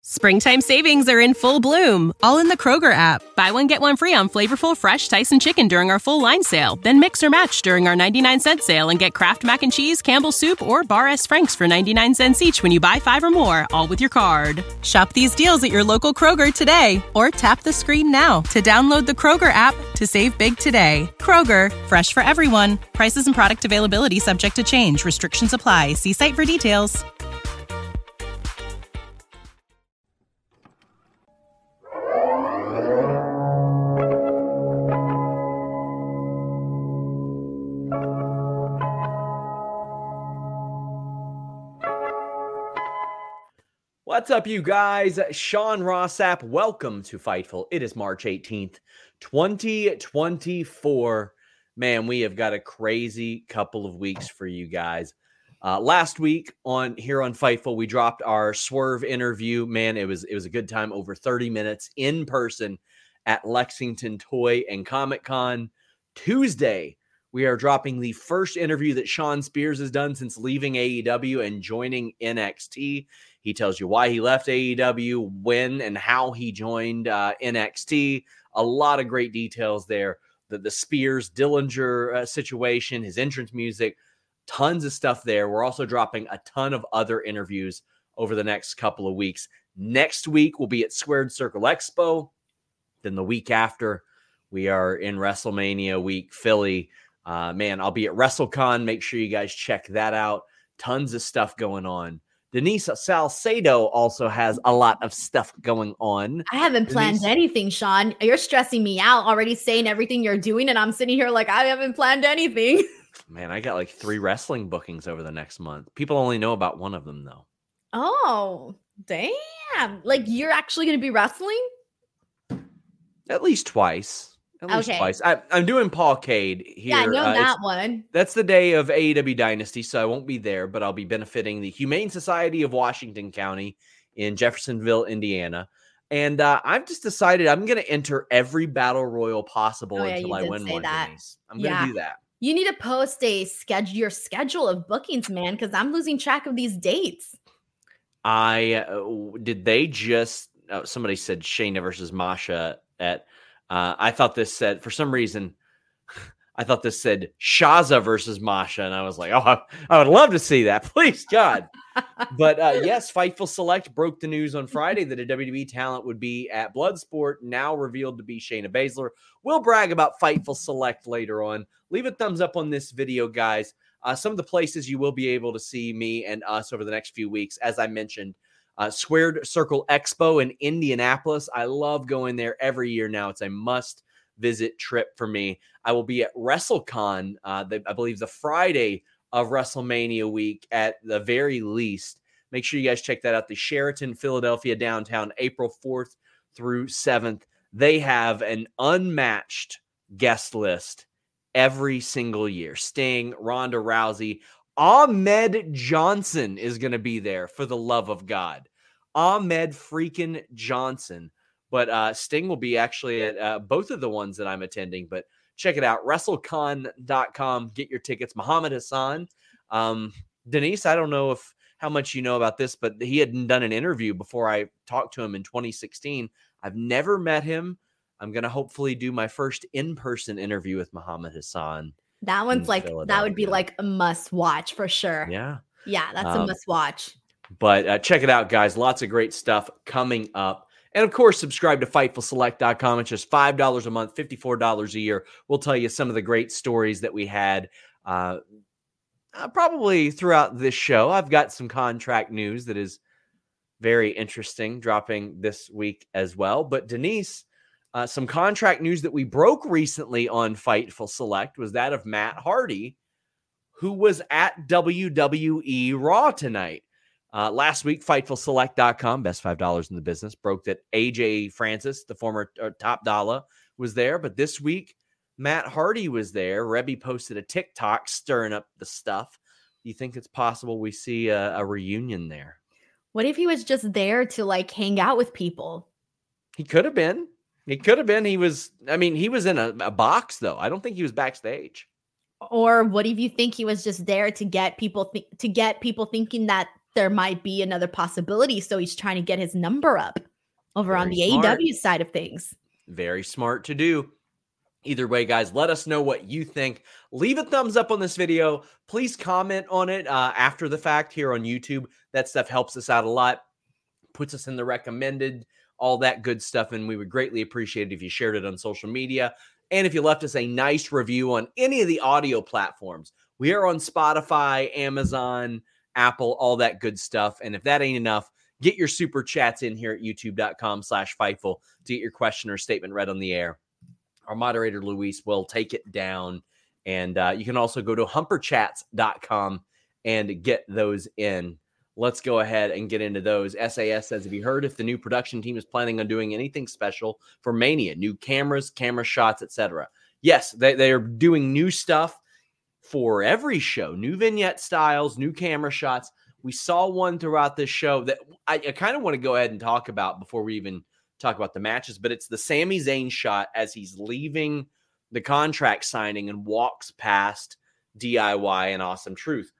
Springtime savings are in full bloom, all in the Kroger app. Buy one, get one free on flavorful, fresh Tyson chicken during our full line sale. Then mix or match during our 99-cent sale and get Kraft Mac and Cheese, Campbell's Soup, or Bar S. Frank's for 99 cents each when you buy 5 or more, all with your card. Shop these deals at your local Kroger today, or tap the screen now to download the Kroger app to save big today. Kroger, fresh for everyone. Prices and product availability subject to change. Restrictions apply. See site for details. What's up, you guys? Sean Rossap. Welcome to Fightful. It is March 18th, 2024. Man, we have got a crazy couple of weeks for you guys. Last week on Fightful, we dropped our Swerve interview. Man, it was a good time. Over 30 minutes in person at Lexington Toy and Comic Con. Tuesday, we are dropping the first interview that Shawn Spears has done since leaving AEW and joining NXT. He tells you why he left AEW, when and how he joined NXT. A lot of great details there. The Spears Dillinger situation, his entrance music, tons of stuff there. We're also dropping a ton of other interviews over the next couple of weeks. Next week, we'll be at Squared Circle Expo. Then the week after, we are in WrestleMania week, Philly. Man, I'll be at WrestleCon. Make sure you guys check that out. Tons of stuff going on. Denise Salcedo also has a lot of stuff going on. I haven't planned anything, Sean. You're stressing me out already saying everything you're doing, and I'm sitting here like I haven't planned anything. Man, I got like 3 wrestling bookings over the next month. People only know about one of them, though. Oh, damn. Like, you're actually going to be wrestling? At least twice. Twice. I'm doing Paulcade here. Yeah, I know that one. That's the day of AEW Dynasty, so I won't be there, but I'll be benefiting the Humane Society of Washington County in Jeffersonville, Indiana. And I've just decided I'm going to enter every battle royal possible until I win one. Denise. I'm going to do that. You need to post your schedule of bookings, man, because I'm losing track of these dates. Did they just? Oh, somebody said Shayna versus Masha at. I thought this said, for some reason, I thought this said Shaza versus Masha. And I was like, oh, I would love to see that. Please, God. But yes, Fightful Select broke the news on Friday that a WWE talent would be at Bloodsport, now revealed to be Shayna Baszler. We'll brag about Fightful Select later on. Leave a thumbs up on this video, guys. Some of the places you will be able to see me and us over the next few weeks, as I mentioned, Squared Circle Expo in Indianapolis. I love going there every year now. It's a must-visit trip for me. I will be at WrestleCon, I believe the Friday of WrestleMania week at the very least. Make sure you guys check that out. The Sheraton Philadelphia downtown, April 4th through 7th. They have an unmatched guest list every single year. Sting, Ronda Rousey, Ahmed Johnson is going to be there, for the love of God. Ahmed freaking Johnson. But Sting will be actually at both of the ones that I'm attending. But check it out, WrestleCon.com. Get your tickets. Muhammad Hassan. Denise, I don't know how much you know about this, but he had done an interview before I talked to him in 2016. I've never met him. I'm going to hopefully do my first in-person interview with Muhammad Hassan. That one's like, that would be like a must watch for sure. Yeah. Yeah, that's a must watch. But check it out, guys. Lots of great stuff coming up. And of course, subscribe to FightfulSelect.com. It's just $5 a month, $54 a year. We'll tell you some of the great stories that we had probably throughout this show. I've got some contract news that is very interesting dropping this week as well. But Denise, some contract news that we broke recently on Fightful Select was that of Matt Hardy, who was at WWE Raw tonight. Last week, FightfulSelect.com, best $5 in the business, broke that AJ Francis, the former Top Dollar, was there. But this week, Matt Hardy was there. Rebby posted a TikTok stirring up the stuff. Do you think it's possible we see a reunion there? What if he was just there to like hang out with people? He could have been. He was in a box, though. I don't think he was backstage. Or what if you think he was just there to get people thinking that there might be another possibility. So he's trying to get his number up over on Very the smart. AEW side of things. Very smart to do. Either way, guys, let us know what you think. Leave a thumbs up on this video. Please comment on it after the fact here on YouTube. That stuff helps us out a lot, puts us in the recommended, all that good stuff, and we would greatly appreciate it if you shared it on social media and if you left us a nice review on any of the audio platforms. We are on Spotify, Amazon, Apple, all that good stuff, and if that ain't enough, get your super chats in here at youtube.com/Fightful to get your question or statement read on the air. Our moderator, Luis, will take it down. And you can also go to humperchats.com and get those in. Let's go ahead and get into those. SAS says, have you heard if the new production team is planning on doing anything special for Mania? New cameras, camera shots, etc. Yes, they are doing new stuff for every show. New vignette styles, new camera shots. We saw one throughout this show that I kind of want to go ahead and talk about before we even talk about the matches, but it's the Sami Zayn shot as he's leaving the contract signing and walks past DIY and Awesome Truth.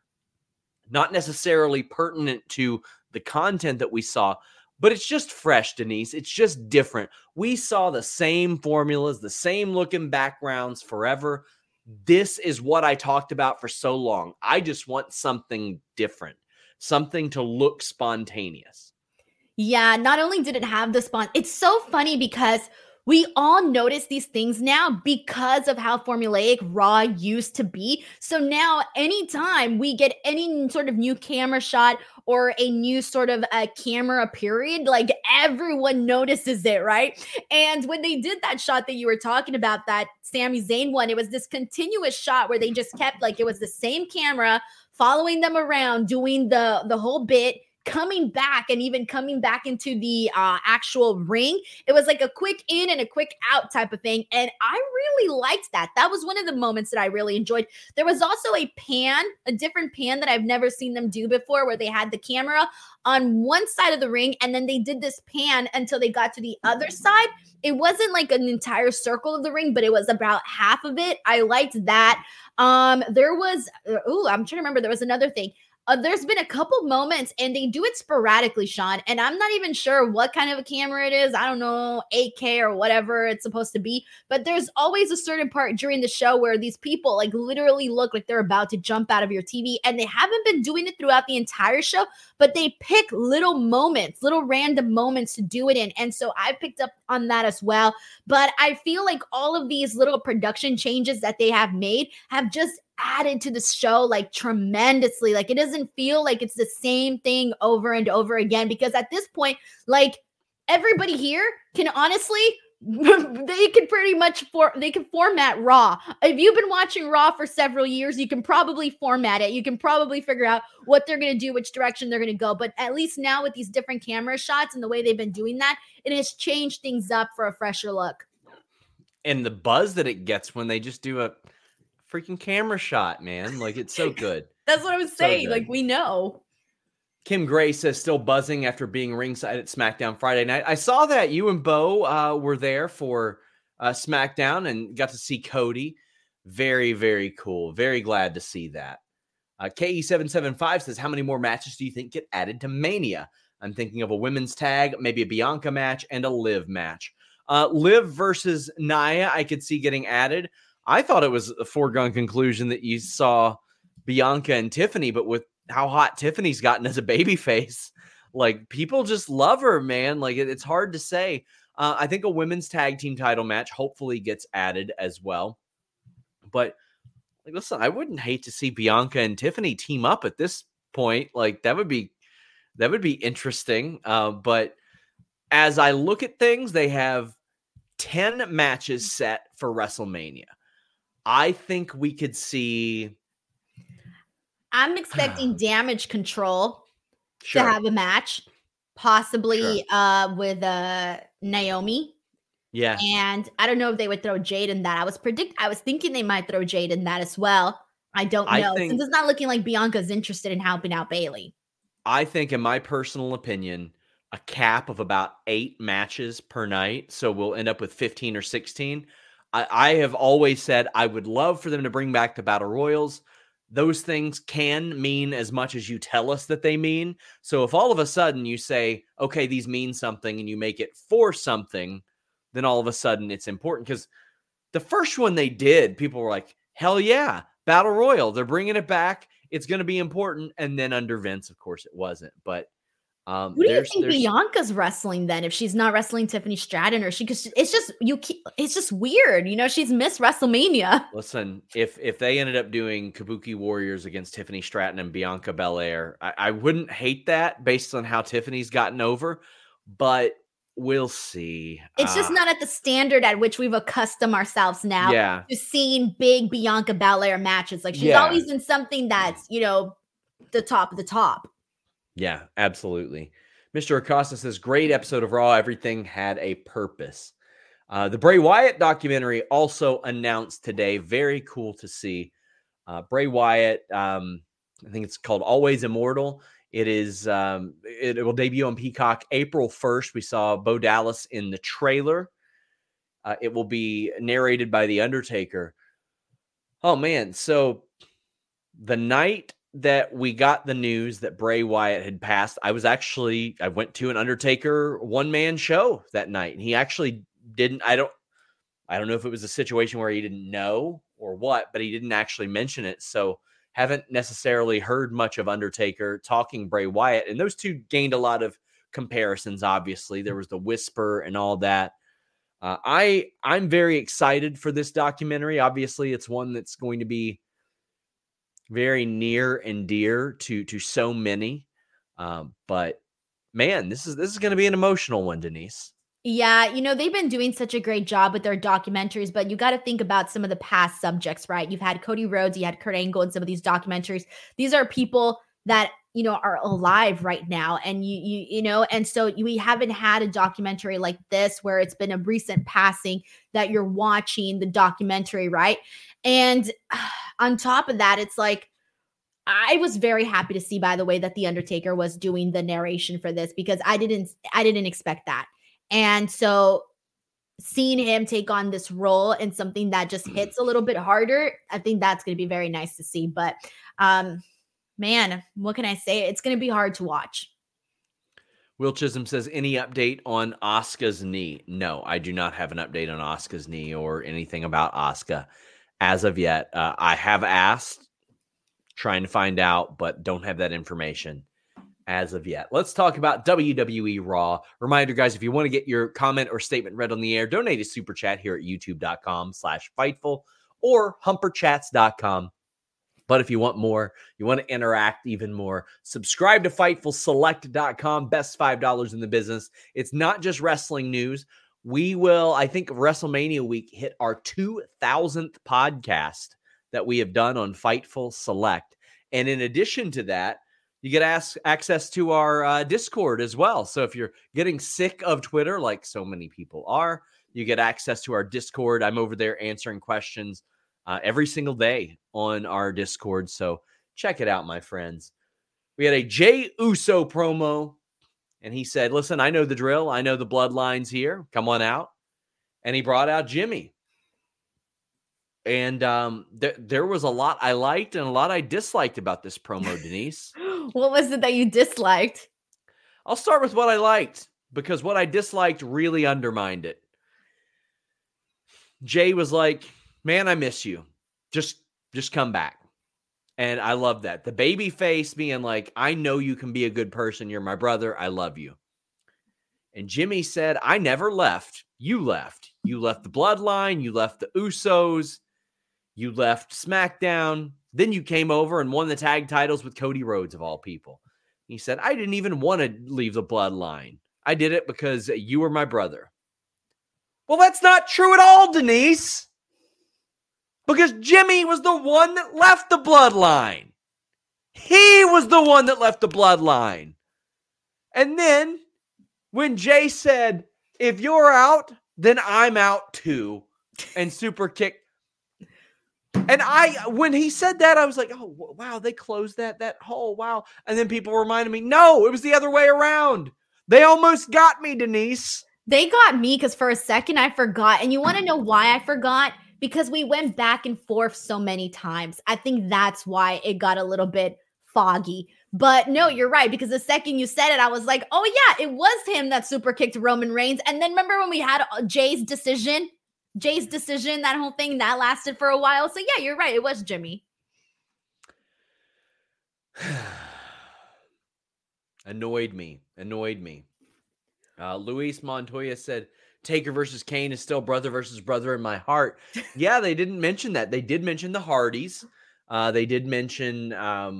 Not necessarily pertinent to the content that we saw, but it's just fresh, Denise. It's just different. We saw the same formulas, the same looking backgrounds forever. This is what I talked about for so long. I just want something different, something to look spontaneous. Yeah, not only did it have the spawn, it's so funny because we all notice these things now because of how formulaic Raw used to be. So now anytime we get any sort of new camera shot or a new sort of a camera period, like everyone notices it, right? And when they did that shot that you were talking about, that Sami Zayn one, it was this continuous shot where they just kept, like, it was the same camera following them around, doing the whole bit, coming back and even coming back into the actual ring. It was like a quick in and a quick out type of thing. And I really liked that. That was one of the moments that I really enjoyed. There was also a different pan that I've never seen them do before, where they had the camera on one side of the ring and then they did this pan until they got to the other side. It wasn't like an entire circle of the ring, but it was about half of it. I liked that. There was, I'm trying to remember, there was another thing. There's been a couple moments, and they do it sporadically, Sean, and I'm not even sure what kind of a camera it is. I don't know, 8K or whatever it's supposed to be, but there's always a certain part during the show where these people like literally look like they're about to jump out of your TV, and they haven't been doing it throughout the entire show, but they pick little moments, little random moments to do it in, and so I picked up on that as well. But I feel like all of these little production changes that they have made have just added to the show like tremendously. Like, it doesn't feel like it's the same thing over and over again, because at this point, like, everybody here can honestly, they can pretty much they can format Raw. If you've been watching Raw for several years, you can probably format it. You can probably figure out what they're going to do, which direction they're going to go. But at least now with these different camera shots and the way they've been doing that, it has changed things up for a fresher look. And the buzz that it gets when they just do a freaking camera shot, man. Like, it's so good. That's what I was saying. Like, we know. Kim Gray says, still buzzing after being ringside at SmackDown Friday night. I saw that you and Bo were there for SmackDown and got to see Cody. Very, very cool. Very glad to see that. KE775 says, how many more matches do you think get added to Mania? I'm thinking of a women's tag, maybe a Bianca match, and a Liv match. Liv versus Nia, I could see getting added. I thought it was a foregone conclusion that you saw Bianca and Tiffany, but with how hot Tiffany's gotten as a babyface, like, people just love her, man. Like, it's hard to say. I think a women's tag team title match hopefully gets added as well. But, like, listen, I wouldn't hate to see Bianca and Tiffany team up at this point. Like, that would be interesting. But as I look at things, they have 10 matches set for WrestleMania. I think we could see. I'm expecting Damage Control to have a match, possibly with Naomi. Yeah. And I don't know if they would throw Jade in that. I was thinking they might throw Jade in that as well. I don't know. Since it's not looking like Bianca's interested in helping out Bayley. I think, in my personal opinion, a cap of about 8 matches per night. So we'll end up with 15 or 16. I have always said I would love for them to bring back the Battle Royals. those things can mean as much as you tell us that they mean. So if all of a sudden you say, okay, these mean something, and you make it for something, then all of a sudden it's important. Because the first one they did, people were like, hell yeah, Battle Royal. They're bringing it back. It's going to be important. And then under Vince, of course, it wasn't. But who do you think Bianca's wrestling then? If she's not wrestling Tiffany Stratton, or it's just weird. You know, she's Miss WrestleMania. Listen, if they ended up doing Kabuki Warriors against Tiffany Stratton and Bianca Belair, I wouldn't hate that based on how Tiffany's gotten over, but we'll see. It's just not at the standard at which we've accustomed ourselves now to seeing big Bianca Belair matches. Like she's always in something that's, you know, the top of the top. Yeah, absolutely. Mr. Acosta says, great episode of Raw. Everything had a purpose. The Bray Wyatt documentary also announced today. Very cool to see. Bray Wyatt, I think it's called Always Immortal. It is. It will debut on Peacock April 1st. We saw Bo Dallas in the trailer. It will be narrated by The Undertaker. Oh, man. So the night that we got the news that Bray Wyatt had passed, I went to an Undertaker one-man show that night, and he actually didn't. I don't know if it was a situation where he didn't know or what, but he didn't actually mention it. So haven't necessarily heard much of Undertaker talking Bray Wyatt, and those two gained a lot of comparisons. Obviously, there was the whisper and all that. I'm very excited for this documentary. Obviously, it's one that's going to be very near and dear to so many. But man, this is going to be an emotional one, Denise. Yeah, you know, they've been doing such a great job with their documentaries, but you got to think about some of the past subjects, right? You've had Cody Rhodes, you had Kurt Angle in some of these documentaries. These are people that, you know, are alive right now. And you know, and so we haven't had a documentary like this where it's been a recent passing that you're watching the documentary, right? And on top of that, it's like, I was very happy to see, by the way, that The Undertaker was doing the narration for this, because I didn't expect that. And so seeing him take on this role and something that just hits a little bit harder, I think that's going to be very nice to see. But man, what can I say? It's going to be hard to watch. Will Chisholm says, any update on Asuka's knee? No, I do not have an update on Asuka's knee or anything about Asuka as of yet. I have asked, trying to find out, but don't have that information as of yet. Let's talk about WWE Raw. Reminder, guys, if you want to get your comment or statement read on the air, donate a super chat here at youtube.com/Fightful or humperchats.com. But if you want more, you want to interact even more, subscribe to FightfulSelect.com, best $5 in the business. It's not just wrestling news. We will, I think, WrestleMania week hit our 2,000th podcast that we have done on Fightful Select. And in addition to that, you get access to our Discord as well. So if you're getting sick of Twitter, like so many people are, you get access to our Discord. I'm over there answering questions every single day on our Discord. So check it out, my friends. We had a Jey Uso promo, and he said, listen, I know the drill. I know the bloodlines here. Come on out. And he brought out Jimmy. And there was a lot I liked and a lot I disliked about this promo, Denise. What was it that you disliked? I'll start with what I liked, because what I disliked really undermined it. Jay was like, man, I miss you. Just come back. And I love that. The baby face being like, I know you can be a good person. You're my brother. I love you. And Jimmy said, I never left. You left. You left the bloodline. You left the Usos. You left SmackDown. Then you came over and won the tag titles with Cody Rhodes, of all people. He said, I didn't even want to leave the bloodline. I did it because you were my brother. Well, that's not true at all, Denise. Because Jimmy was the one that left the bloodline. He was the one that left the bloodline. And then when Jay said, if you're out, then I'm out too, and super kicked. And when he said that, I was like, oh, wow, they closed that hole. Wow. And then people reminded me, no, it was the other way around. They almost got me, Denise. They got me because for a second I forgot. And you want to know why I forgot? because we went back and forth so many times. I think that's why it got a little bit foggy. But no, you're right, because the second you said it, I was like, oh yeah, it was him that super kicked Roman Reigns. And then remember when we had Jay's decision, that whole thing that lasted for a while. So yeah, you're right, it was Jimmy. Annoyed me. Luis Montoya said Taker versus Kane is still brother versus brother in my heart. Yeah, they didn't mention that. They did mention the Hardys. They did mention,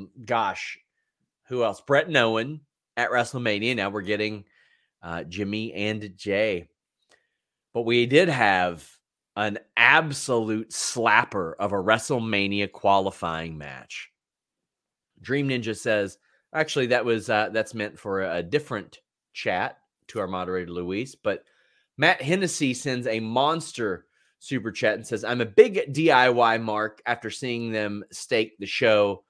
who else? Brett and Owen at WrestleMania. Now we're getting Jimmy and Jay. But we did have an absolute slapper of a WrestleMania qualifying match. Dream Ninja says, actually, that's meant for a different chat to our moderator, Luis. But Matt Hennessy sends a monster super chat and says, I'm a big DIY mark after seeing them steal the show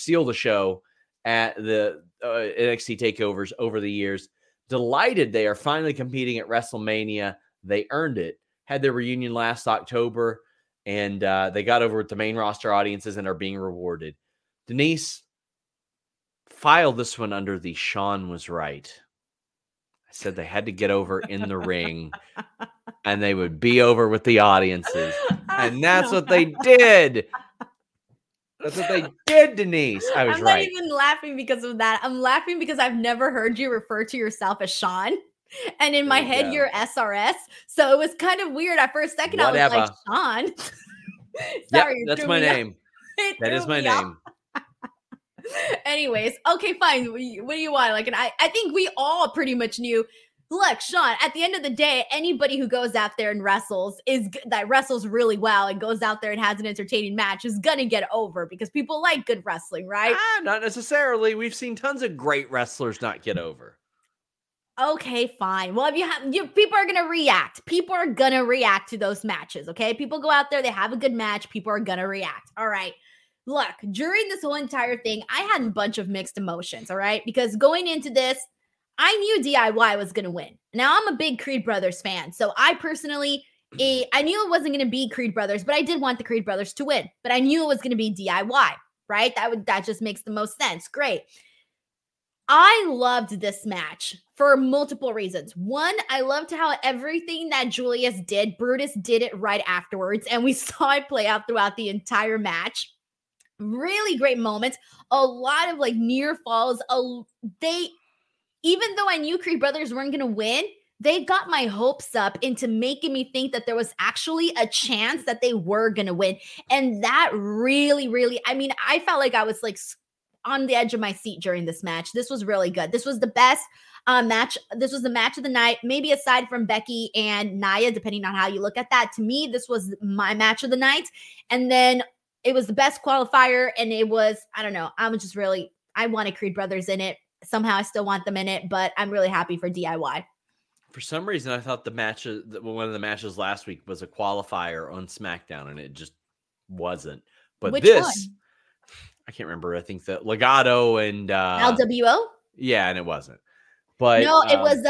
at the NXT takeovers over the years. Delighted they are finally competing at WrestleMania. They earned it. Had their reunion last October, and they got over with the main roster audiences and are being rewarded. Denise, file this one under the Sean was right. I said they had to get over in the ring and they would be over with the audiences. And that's what they did. That's what they did, Denise. I was right. I'm not even laughing because of that. I'm laughing because I've never heard you refer to yourself as Sean. And in my head, you're SRS. So it was kind of weird. For a second, Whatever. I was like, Sean. Sorry, yep, that's my name. That is my name. Anyways, okay, fine. What do you want? Like, and I think we all pretty much knew. Look, Sean, at the end of the day, anybody who goes out there and wrestles really well and goes out there and has an entertaining match is gonna get over because people like good wrestling, right? Not necessarily. We've seen tons of great wrestlers not get over. Okay, fine. Well, if people are gonna react. People are gonna react to those matches. Okay, people go out there, they have a good match. People are gonna react. All right. Look, during this whole entire thing, I had a bunch of mixed emotions, all right? Because going into this, I knew DIY was going to win. Now, I'm a big Creed Brothers fan, so I personally, I knew it wasn't going to be Creed Brothers, but I did want the Creed Brothers to win. But I knew it was going to be DIY, right? That just makes the most sense. Great. I loved this match for multiple reasons. One, I loved how everything that Julius did, Brutus did it right afterwards, and we saw it play out throughout the entire match. Really great moments. A lot of like near falls. Even though I knew Creed Brothers weren't going to win, they got my hopes up into making me think that there was actually a chance that they were going to win. And that really, really, I mean, I felt like I was like on the edge of my seat during this match. This was really good. This was the best match. This was the match of the night, maybe aside from Becky and Nia, depending on how you look at that. To me, this was my match of the night. And then it was the best qualifier, and it was, I don't know, I wanted Creed Brothers in it. Somehow I still want them in it, but I'm really happy for DIY. For some reason, I thought one of the matches last week was a qualifier on SmackDown, and it just wasn't. But Which this, one? I can't remember. I think that Legado and LWO? Yeah, and it wasn't. But no, it was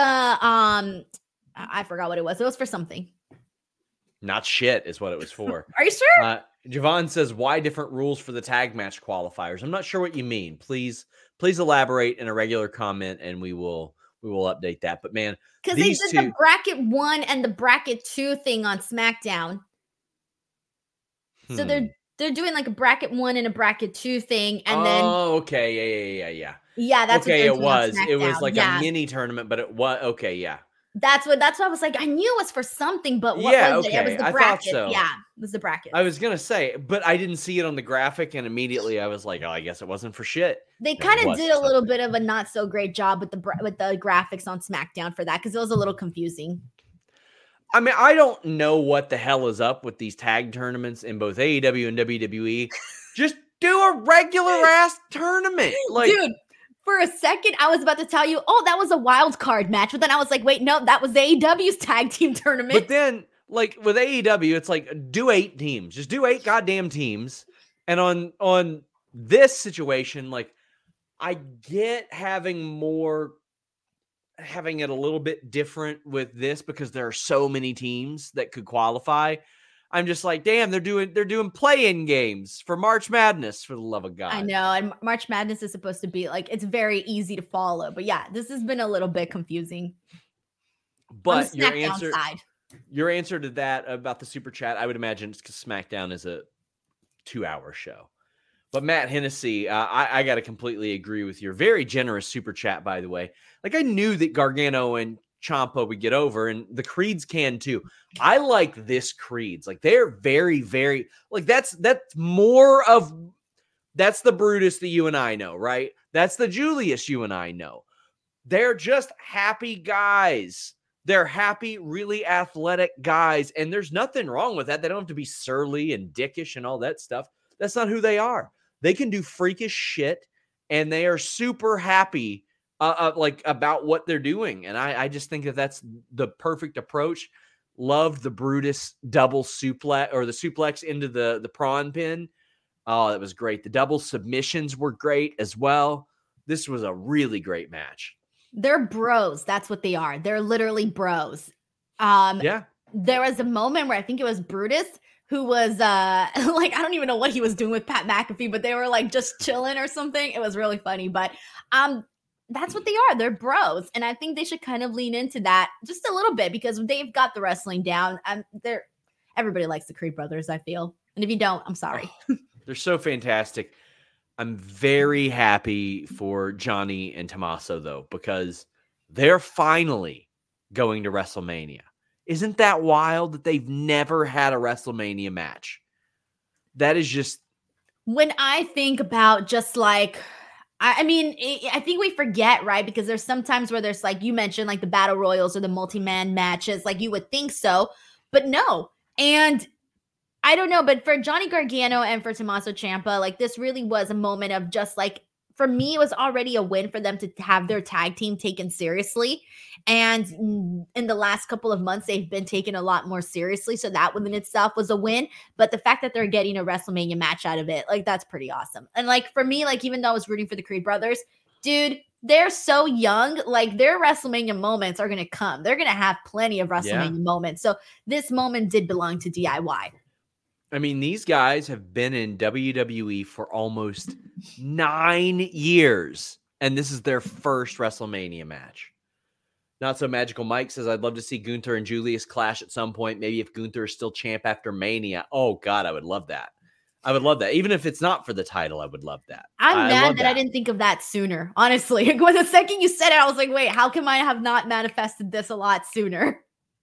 I forgot what it was. It was for something. Not shit is what it was for. Are you sure? Javon says, why different rules for the tag match qualifiers? I'm not sure what you mean. Please elaborate in a regular comment, and we will update that. But man, because they did the bracket 1 and the bracket 2 thing on SmackDown. So they're doing like a bracket 1 and a bracket 2 thing, and then okay, yeah. Yeah, that's okay. It was like a mini tournament, but it was okay, yeah. That's what I was like. I knew it was for something, but what was it? It was the bracket. I thought so. Yeah, it was the bracket. I was gonna say, but I didn't see it on the graphic, and immediately I was like, "Oh, I guess it wasn't for shit." They kind of did a little bit of a not so great job with the graphics on SmackDown for that because it was a little confusing. I mean, I don't know what the hell is up with these tag tournaments in both AEW and WWE. Just do a regular ass tournament, like, dude. For a second, I was about to tell you, that was a wild card match. But then I was like, wait, no, that was AEW's tag team tournament. But then, like, with AEW, it's like, do 8 teams. Just do 8 goddamn teams. And on this situation, like, I get having it a little bit different with this because there are so many teams that could qualify. I'm just like, damn, they're doing play-in games for March Madness, for the love of God. I know, and March Madness is supposed to be like, it's very easy to follow, but yeah, this has been a little bit confusing. But your answer to that about the super chat, I would imagine it's because SmackDown is a 2-hour show. But Matt Hennessy, I got to completely agree with your very generous super chat, by the way. Like, I knew that Gargano and Ciampa would get over, and the Creeds can too. I like this Creeds. Like, they're very, very, like, that's more of, that's the Brutus that you and I know, right? That's the Julius you and I know. They're just happy guys. They're happy, really athletic guys, and there's nothing wrong with that. They don't have to be surly and dickish and all that stuff. That's not who they are. They can do freakish shit, and they are super happy like about what they're doing. And I just think that that's the perfect approach. Loved the Brutus double suplex, or the suplex into the prawn pin. Oh, that was great. The double submissions were great as well. This was a really great match. They're bros. That's what they are. They're literally bros. Yeah. There was a moment where I think it was Brutus who was like, I don't even know what he was doing with Pat McAfee, but they were like just chilling or something. It was really funny, but that's what they are. They're bros. And I think they should kind of lean into that just a little bit, because they've got the wrestling down. Everybody likes the Creed brothers, I feel. And if you don't, I'm sorry. Oh, they're so fantastic. I'm very happy for Johnny and Tommaso, though, because they're finally going to WrestleMania. Isn't that wild that they've never had a WrestleMania match? That is just... When I think about just like, I mean, I think we forget, right? Because there's sometimes where there's, like you mentioned, like the battle royals or the multi-man matches, like you would think so, but no. And I don't know, but for Johnny Gargano and for Tommaso Ciampa, like this really was a moment of just like, for me, it was already a win for them to have their tag team taken seriously. And in the last couple of months, they've been taken a lot more seriously. So that within itself was a win. But the fact that they're getting a WrestleMania match out of it, like that's pretty awesome. And like for me, like even though I was rooting for the Creed brothers, dude, they're so young, like their WrestleMania moments are going to come. They're going to have plenty of WrestleMania moments. So this moment did belong to DIY. I mean, these guys have been in WWE for almost 9 years, and this is their first WrestleMania match. Not So Magical Mike says, I'd love to see Gunther and Julius clash at some point. Maybe if Gunther is still champ after Mania. Oh, God, I would love that. I would love that. Even if it's not for the title, I would love that. I'm mad that I didn't think of that sooner, honestly. When the second you said it, I was like, wait, how come I have not manifested this a lot sooner?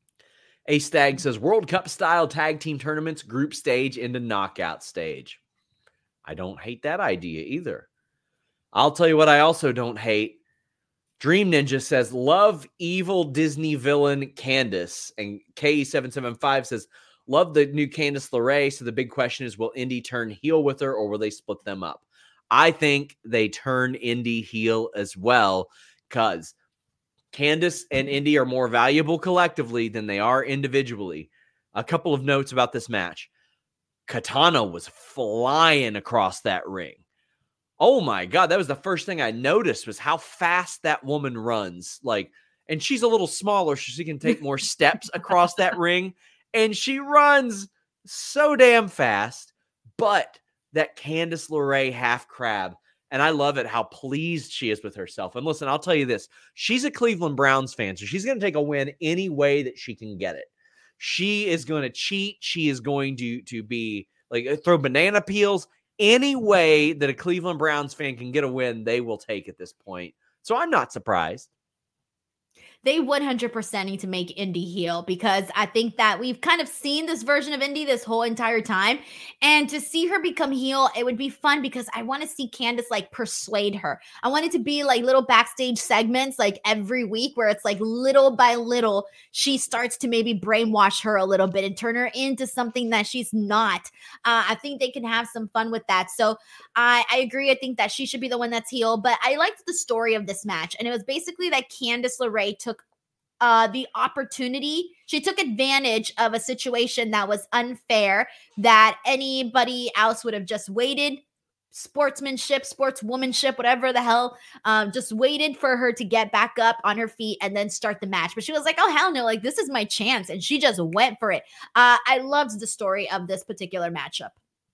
A Stag says, World Cup style tag team tournaments, group stage into knockout stage. I don't hate that idea either. I'll tell you what I also don't hate. Dream Ninja says, love evil Disney villain Candice. And KE775 says, love the new Candice LeRae. So the big question is, will Indy turn heel with her, or will they split them up? I think they turn Indy heel as well, because Candice and Indy are more valuable collectively than they are individually. A couple of notes about this match. Katana was flying across that ring. Oh my God, that was the first thing I noticed, was how fast that woman runs. Like, and she's a little smaller, so she can take more steps across that ring. And she runs so damn fast. But that Candice LeRae half crab, and I love it how pleased she is with herself. And listen, I'll tell you this. She's a Cleveland Browns fan, so she's going to take a win any way that she can get it. She is going to cheat. She is going to be like throw banana peels. Any way that a Cleveland Browns fan can get a win, they will take at this point. So I'm not surprised. They 100% need to make Indy heel, because I think that we've kind of seen this version of Indy this whole entire time. And to see her become heel, it would be fun, because I want to see Candice like persuade her. I want it to be like little backstage segments like every week, where it's like little by little, she starts to maybe brainwash her a little bit and turn her into something that she's not. I think they can have some fun with that. So I agree. I think that she should be the one that's heel, but I liked the story of this match. And it was basically that Candice LeRae took the opportunity. She took advantage of a situation that was unfair, that anybody else would have just waited sportsmanship, sportswomanship, whatever the hell, just waited for her to get back up on her feet and then start the match. But she was like, oh, hell no, like, this is my chance. And she just went for it. I loved the story of this particular matchup.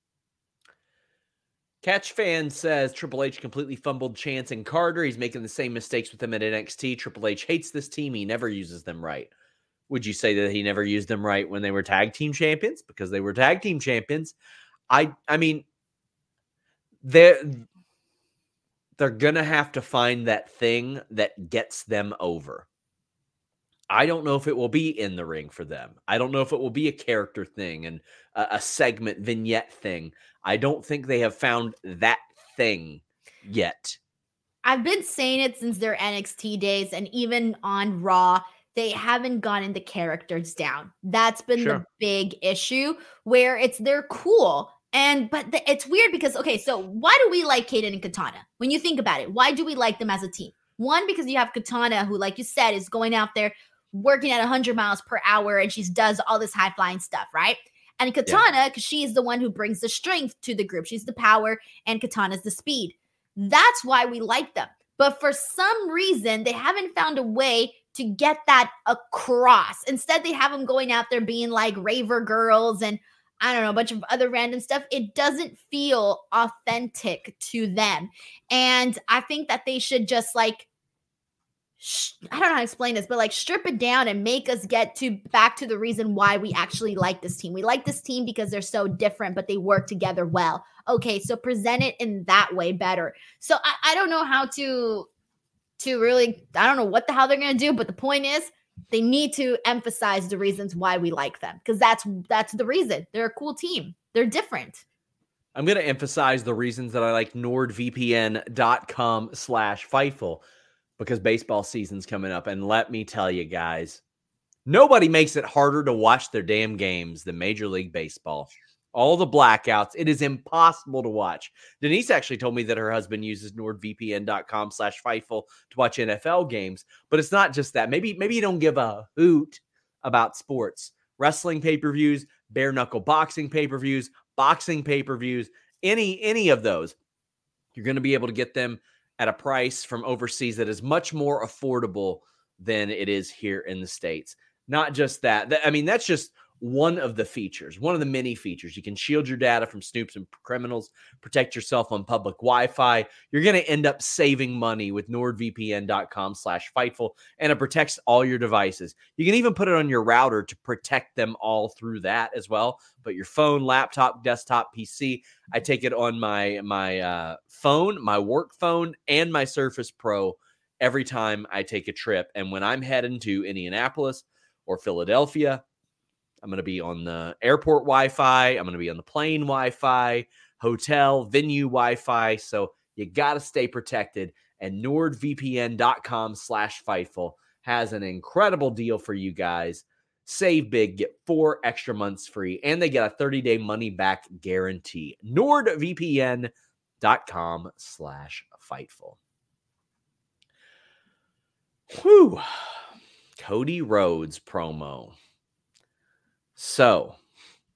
Catch Fan says Triple H completely fumbled Chance and Carter. He's making the same mistakes with them at NXT. Triple H hates this team. He never uses them right. Would you say that he never used them right when they were tag team champions? Because they were tag team champions. I mean, they're going to have to find that thing that gets them over. I don't know if it will be in the ring for them. I don't know if it will be a character thing and a segment vignette thing. I don't think they have found that thing yet. I've been saying it since their NXT days, and even on Raw, they haven't gotten the characters down. That's been the big issue, where they're cool. But it's weird because, okay, so why do we like Kayden and Katana? When you think about it, why do we like them as a team? One, because you have Katana, who, like you said, is going out there working at 100 miles per hour, and she does all this high flying stuff, right? And Katana, because she is the one who brings the strength to the group. She's the power, and Katana's the speed. That's why we like them. But for some reason, they haven't found a way to get that across. Instead, they have them going out there being like raver girls and, I don't know, a bunch of other random stuff. It doesn't feel authentic to them. And I think that they should just like, I don't know how to explain this, but like strip it down and make us get back to the reason why we actually like this team. We like this team because they're so different, but they work together well. Okay, so present it in that way better. So I don't know how to really, I don't know what the hell they're going to do, but the point is they need to emphasize the reasons why we like them, because that's the reason. They're a cool team. They're different. I'm going to emphasize the reasons that I like NordVPN.com/Fightful. Because baseball season's coming up. And let me tell you guys, nobody makes it harder to watch their damn games than Major League Baseball. All the blackouts, it is impossible to watch. Denise actually told me that her husband uses NordVPN.com/Fightful to watch NFL games. But it's not just that. Maybe you don't give a hoot about sports. Wrestling pay-per-views, bare knuckle boxing pay-per-views, boxing pay-per-views, any of those. You're going to be able to get them at a price from overseas that is much more affordable than it is here in the States. Not just that. I mean, that's just one of the features, one of the many features. You can shield your data from snoops and criminals, protect yourself on public Wi-Fi. You're going to end up saving money with NordVPN.com/Fightful, and it protects all your devices. You can even put it on your router to protect them all through that as well. But your phone, laptop, desktop, PC, I take it on my phone, my work phone, and my Surface Pro every time I take a trip. And when I'm heading to Indianapolis or Philadelphia, I'm going to be on the airport Wi-Fi. I'm going to be on the plane Wi-Fi, hotel, venue Wi-Fi. So you got to stay protected. And NordVPN.com/Fightful has an incredible deal for you guys. Save big, get 4 extra months free, and they get a 30-day money-back guarantee. NordVPN.com/Fightful. Whew. Cody Rhodes promo. So,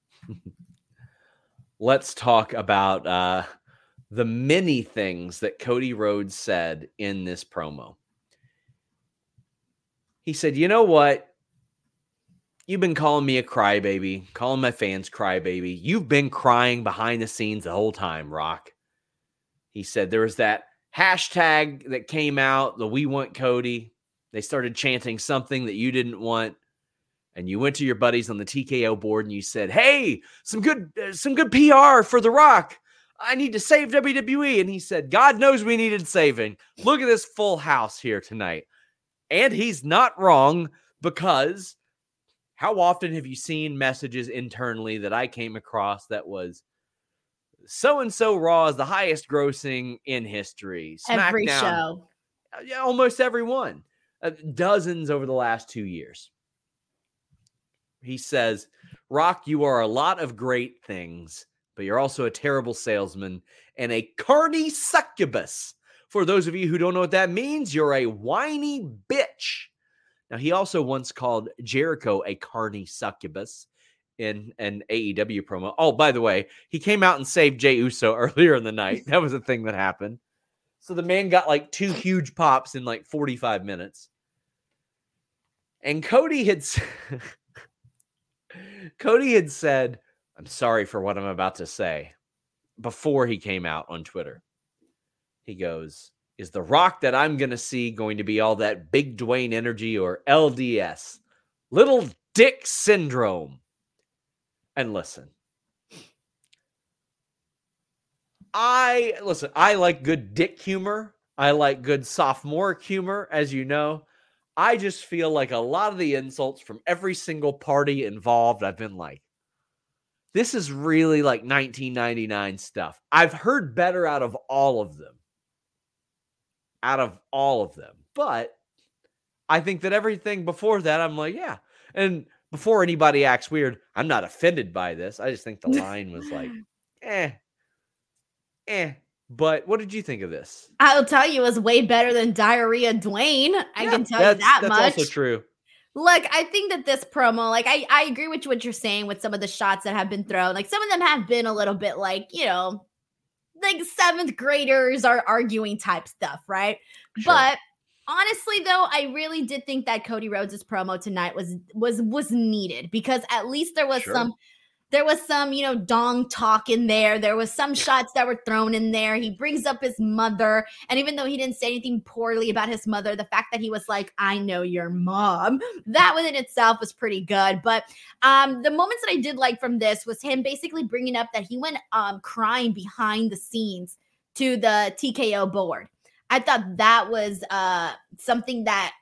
let's talk about the many things that Cody Rhodes said in this promo. He said, you know what? You've been calling me a crybaby, calling my fans crybaby. You've been crying behind the scenes the whole time, Rock. He said there was that hashtag that came out, the We Want Cody. They started chanting something that you didn't want. And you went to your buddies on the TKO board and you said, hey, some good PR for The Rock. I need to save WWE. And he said, God knows we needed saving. Look at this full house here tonight. And he's not wrong, because how often have you seen messages internally that I came across that was, so-and-so Raw is the highest grossing in history. Every SmackDown, show. Yeah, almost every one. Dozens over the last 2 years. He says, Rock, you are a lot of great things, but you're also a terrible salesman and a carny succubus. For those of you who don't know what that means, you're a whiny bitch. Now, he also once called Jericho a carny succubus in an AEW promo. Oh, by the way, he came out and saved Jey Uso earlier in the night. That was a thing that happened. So the man got like 2 huge pops in like 45 minutes. And Cody had said, I'm sorry for what I'm about to say, before he came out on Twitter. He goes, is the Rock that I'm going to see going to be all that big Dwayne energy or LDS? Little Dick Syndrome. And listen, I like good dick humor. I like good sophomoric humor, as you know. I just feel like a lot of the insults from every single party involved, I've been like, this is really like 1999 stuff. I've heard better out of all of them. But I think that everything before that, I'm like, yeah. And before anybody acts weird, I'm not offended by this. I just think the line was like, But what did you think of this? I'll tell you, it was way better than Diarrhea Dwayne. I can tell you that much. That's also true. Look, I think that this promo, like, I agree with what you're saying with some of the shots that have been thrown. Like, some of them have been a little bit like, you know, like 7th graders are arguing type stuff, right? Sure. But honestly, though, I really did think that Cody Rhodes' promo tonight was needed, because at least there was some, you know, dong talk in there. There was some shots that were thrown in there. He brings up his mother. And even though he didn't say anything poorly about his mother, the fact that he was like, I know your mom, that within itself was pretty good. But the moments that I did like from this was him basically bringing up that he went crying behind the scenes to the TKO board. I thought that was something that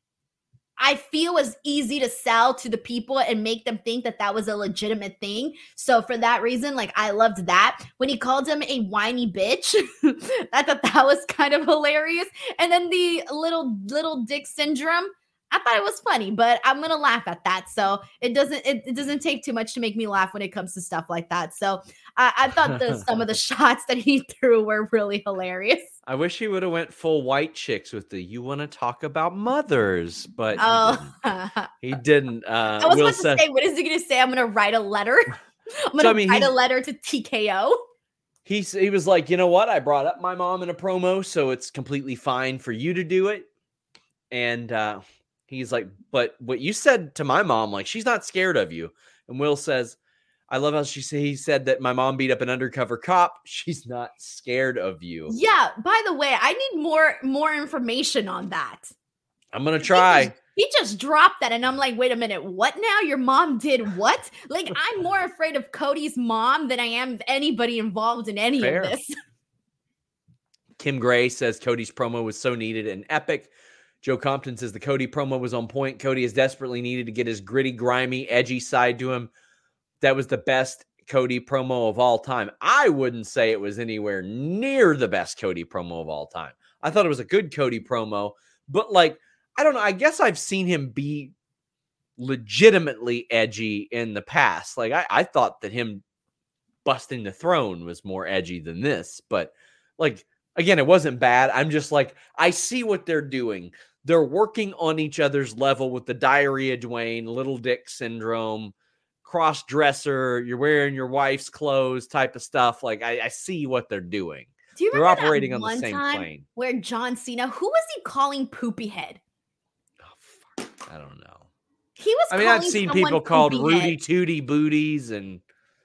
I feel was easy to sell to the people and make them think that that was a legitimate thing. So for that reason, like, I loved that. When he called him a whiny bitch, I thought that was kind of hilarious. And then the little dick syndrome, I thought it was funny, but I'm going to laugh at that. So it doesn't take too much to make me laugh when it comes to stuff like that. So I thought some of the shots that he threw were really hilarious. I wish he would have went full white chicks with the "you want to talk about mothers," but he didn't. I was about to say, what is he going to say? I'm going to write a letter. I'm going to write a letter to TKO. He was like, you know what? I brought up my mom in a promo, so it's completely fine for you to do it. And he's like, but what you said to my mom, like, she's not scared of you. And Will says, I love how he said that my mom beat up an undercover cop. She's not scared of you. Yeah. By the way, I need more information on that. I'm going to try. He just dropped that. And I'm like, wait a minute. What now? Your mom did what? Like, I'm more afraid of Cody's mom than I am of anybody involved in any of this. Kim Gray says Cody's promo was so needed and epic. Joe Compton says the Cody promo was on point. Cody is desperately needed to get his gritty, grimy, edgy side to him. That was the best Cody promo of all time. I wouldn't say it was anywhere near the best Cody promo of all time. I thought it was a good Cody promo, but like, I don't know. I guess I've seen him be legitimately edgy in the past. Like, I thought that him busting the throne was more edgy than this, but like, again, it wasn't bad. I'm just like, I see what they're doing. They're working on each other's level with the Diarrhea Dwayne, Little Dick Syndrome, cross-dresser, you're wearing your wife's clothes type of stuff. Like, I see what they're doing. Do you they're remember operating that on the same plane. Where John Cena, who was he calling Poopy Head? Oh, fuck. I don't know. He was. I've seen people called Rudy Tooty Booties, and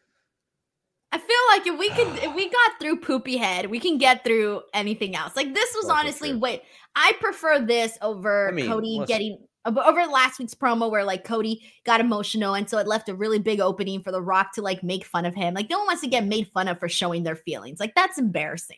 I feel like if we got through Poopy Head, we can get through anything else. Like, this was honestly, I prefer this over Cody getting over last week's promo where like Cody got emotional, and so it left a really big opening for The Rock to like make fun of him. Like, no one wants to get made fun of for showing their feelings. Like, that's embarrassing.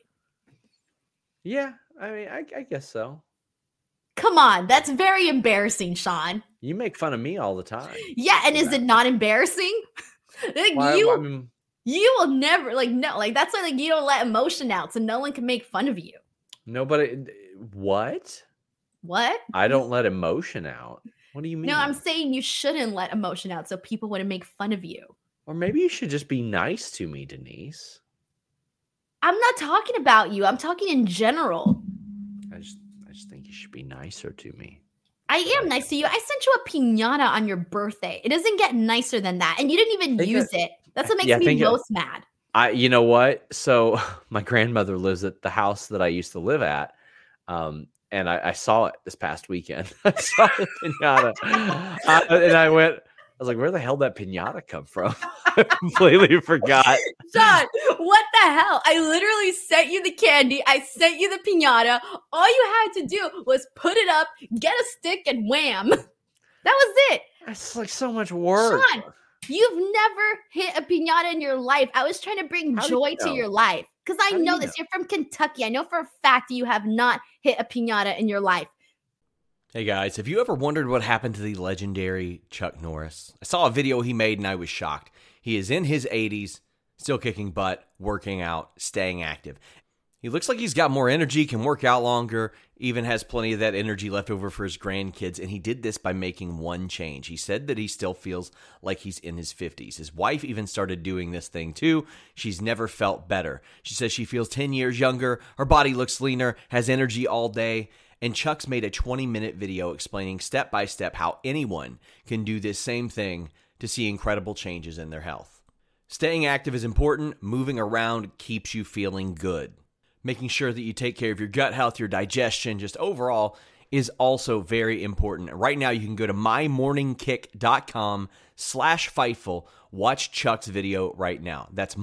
Yeah, I mean, I guess so. Come on, that's very embarrassing, Sean. You make fun of me all the time. Yeah, and is it not embarrassing? Like, you will never, like, no, like, that's why, like, you don't let emotion out, so no one can make fun of you. Nobody, what? What? I don't let emotion out. What do you mean? No, I'm saying you shouldn't let emotion out so people wouldn't make fun of you. Or maybe you should just be nice to me, Denise. I'm not talking about you. I'm talking in general. I just think you should be nicer to me. I am nice to you. I sent you a piñata on your birthday. It doesn't get nicer than that. And you didn't even use it. That's what makes me most mad. You know what? So my grandmother lives at the house that I used to live at. And I saw it this past weekend. I saw the piñata. And I was like, where the hell did that piñata come from? I completely forgot. Sean, what the hell? I literally sent you the candy. I sent you the piñata. All you had to do was put it up, get a stick, and wham. That was it. It's like so much work. Sean, you've never hit a piñata in your life. I was trying to bring joy to your life because I know this. You're from Kentucky. I know for a fact you have not hit a piñata in your life. Hey guys, have you ever wondered what happened to the legendary Chuck Norris? I saw a video he made and I was shocked. He is in his 80s, still kicking butt, working out, staying active. He looks like he's got more energy, can work out longer, even has plenty of that energy left over for his grandkids, and he did this by making one change. He said that he still feels like he's in his 50s. His wife even started doing this thing too. She's never felt better. She says she feels 10 years younger, her body looks leaner, has energy all day, and Chuck's made a 20-minute video explaining step by step how anyone can do this same thing to see incredible changes in their health. Staying active is important. Moving around keeps you feeling good. Making sure that you take care of your gut health, your digestion, just overall is also very important. Right now, you can go to mymorningkick.com/Fightful. Watch Chuck's video right now. That's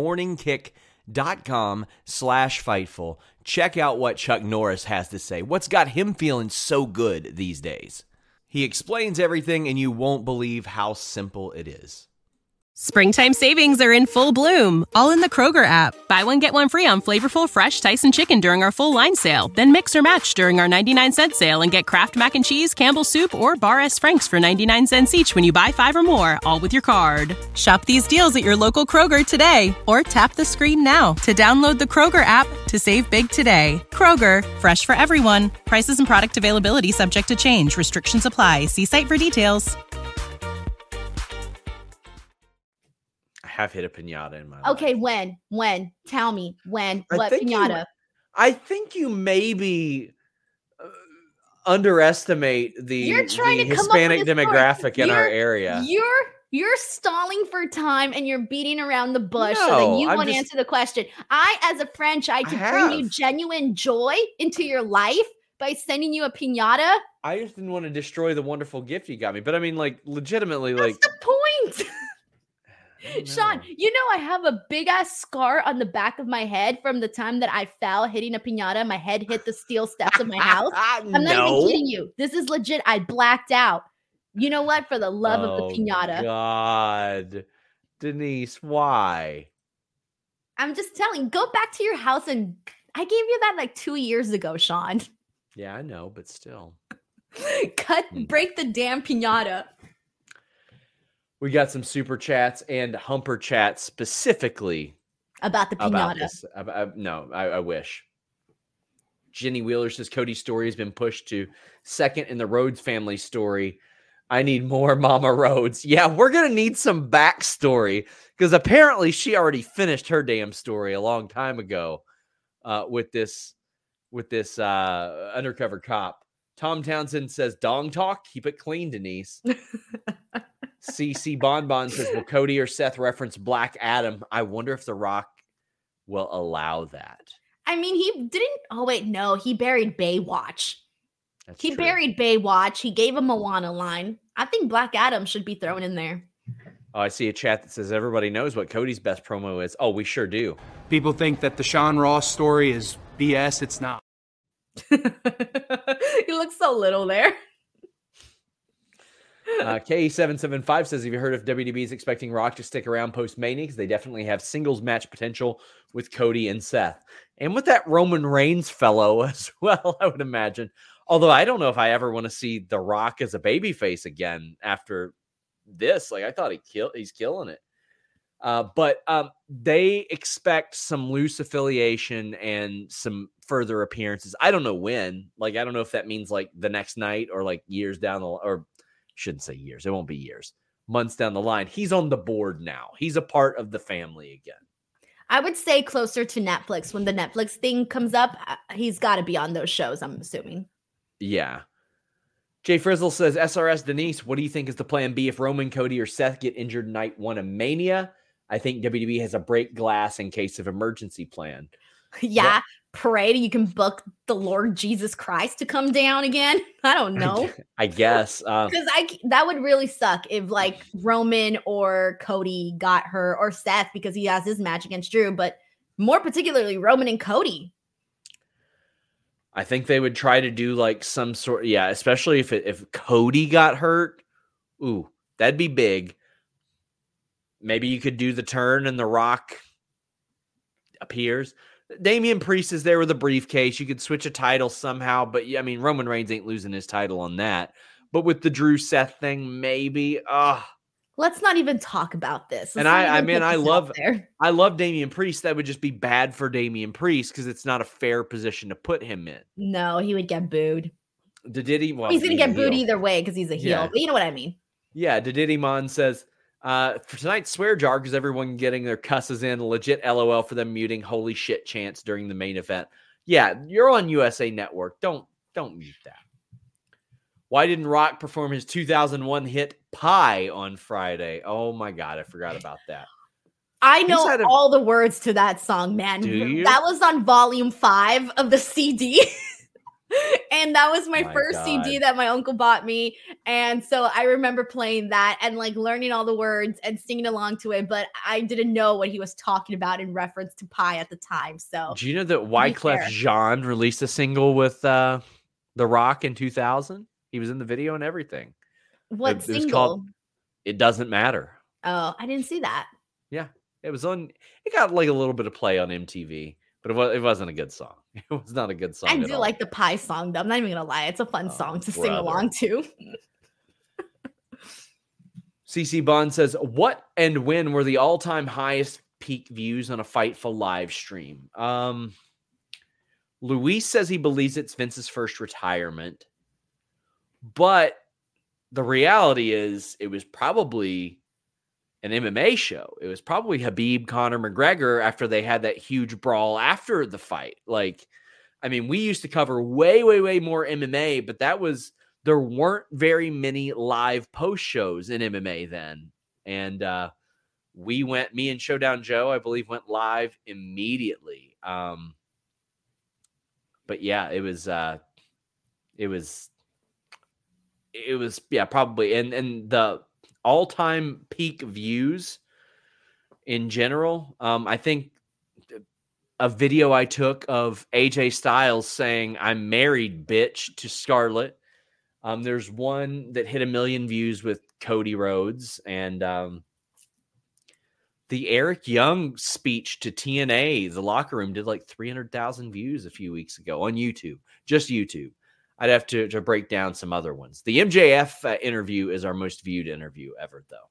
mymorningkick.com/Fightful. Check out what Chuck Norris has to say. What's got him feeling so good these days? He explains everything, and you won't believe how simple it is. Springtime savings are in full bloom, all in the Kroger app. Buy one, get one free on flavorful, fresh Tyson chicken during our full line sale. Then mix or match during our 99-cent sale and get Kraft Mac and Cheese, Campbell's Soup, or Bar S. Frank's for 99 cents each when you buy 5 or more, all with your card. Shop these deals at your local Kroger today, or tap the screen now to download the Kroger app to save big today. Kroger, fresh for everyone. Prices and product availability subject to change. Restrictions apply. See site for details. Have hit a piñata in my life. Okay, when? Tell me when. What piñata? I think you maybe underestimate the Hispanic demographic in our area. You're stalling for time and you're beating around the bush so that you won't answer the question. I, as a friend, I could bring you genuine joy into your life by sending you a piñata. I just didn't want to destroy the wonderful gift you got me, but I mean, like, legitimately, that's the point. Sean, you know I have a big ass scar on the back of my head from the time that I fell hitting a piñata. My head hit the steel steps of my house. I'm not even kidding you. This is legit. I blacked out. You know what? For the love of the piñata. God, Denise, why? I'm just telling. Go back to your house and I gave you that like 2 years ago, Sean. Yeah, I know, but still. Break the damn piñata. We got some super chats and humper chats specifically about the piñata. I wish. Jenny Wheeler says Cody's story has been pushed to second in the Rhodes family story. I need more Mama Rhodes. Yeah, we're going to need some backstory because apparently she already finished her damn story a long time ago with this undercover cop. Tom Townsend says, dong talk, keep it clean, Denise. CC Bonbon says, will Cody or Seth reference Black Adam? I wonder if The Rock will allow that. I mean, he didn't. Oh, wait, no. He buried Baywatch. He buried Baywatch. He gave a Moana line. I think Black Adam should be thrown in there. Oh, I see a chat that says everybody knows what Cody's best promo is. Oh, we sure do. People think that the Sean Ross story is BS. It's not. He looks so little there. K775 says, have you heard if WWE is expecting Rock to stick around post-Mania? Because they definitely have singles match potential with Cody and Seth. And with that Roman Reigns fellow as well, I would imagine. Although I don't know if I ever want to see The Rock as a babyface again after this. Like, I thought he's killing it. But they expect some loose affiliation and some further appearances. I don't know when. Like, I don't know if that means like the next night or like years down the line, or shouldn't say years. It won't be years. Months down the line. He's on the board now. He's a part of the family again. I would say closer to Netflix. When the Netflix thing comes up, he's got to be on those shows, I'm assuming. Yeah. Jay Frizzle says, SRS Denise, what do you think is the plan B if Roman, Cody, or Seth get injured night 1 of Mania? I think WWE has a break glass in case of emergency plan. Yeah, pray you can book the Lord Jesus Christ to come down again. I don't know. I guess. Because that would really suck if like Roman or Cody got hurt, or Seth because he has his match against Drew, but more particularly Roman and Cody. I think they would try to do like some sort, especially if Cody got hurt. Ooh, that'd be big. Maybe you could do the turn and The Rock appears. Damian Priest is there with a briefcase. You could switch a title somehow, but I mean, Roman Reigns ain't losing his title on that. But with the Drew Seth thing, maybe. Let's not even talk about this. And I love Damian Priest. That would just be bad for Damian Priest because it's not a fair position to put him in. No, he would get booed. Well, he's going to get booed either way because he's a heel. Yeah. But you know what I mean. Yeah, Didimon says, for tonight's swear jar, because everyone getting their cusses in, legit LOL for them muting holy shit chants during the main event. Yeah, you're on USA Network. Don't mute that. Why didn't Rock perform his 2001 hit Pie on Friday? Oh my God, I forgot about that. I know all the words to that song, man. Do you? That was on volume 5 of the CD. And that was my first CD that my uncle bought me. And so I remember playing that and like learning all the words and singing along to it. But I didn't know what he was talking about in reference to Pie at the time. So do you know that Wyclef Jean released a single with The Rock in 2000? He was in the video and everything. What single? It was called It Doesn't Matter. Oh, I didn't see that. Yeah. It got like a little bit of play on MTV, but it wasn't a good song. It was not a good song. I do like the Pie song, though. I'm not even going to lie. It's a fun song to sing along to. CC Bond says, what and when were the all-time highest peak views on a Fightful live stream? Luis says he believes it's Vince's first retirement. But the reality is it was probably an MMA show. It was probably Khabib, Conor McGregor after they had that huge brawl after the fight. Like, I mean, we used to cover way, way, way more MMA, but there weren't very many live post shows in MMA then. And me and Showdown Joe, I believe, went live immediately. But yeah, it was probably and the all-time peak views in general. I think a video I took of AJ Styles saying "I'm married, bitch" to Scarlett. There's one that hit 1 million views with Cody Rhodes, and the Eric Young speech to TNA, the locker room, did like 300,000 views a few weeks ago on YouTube, just YouTube. I'd have to break down some other ones. The MJF interview is our most viewed interview ever, though.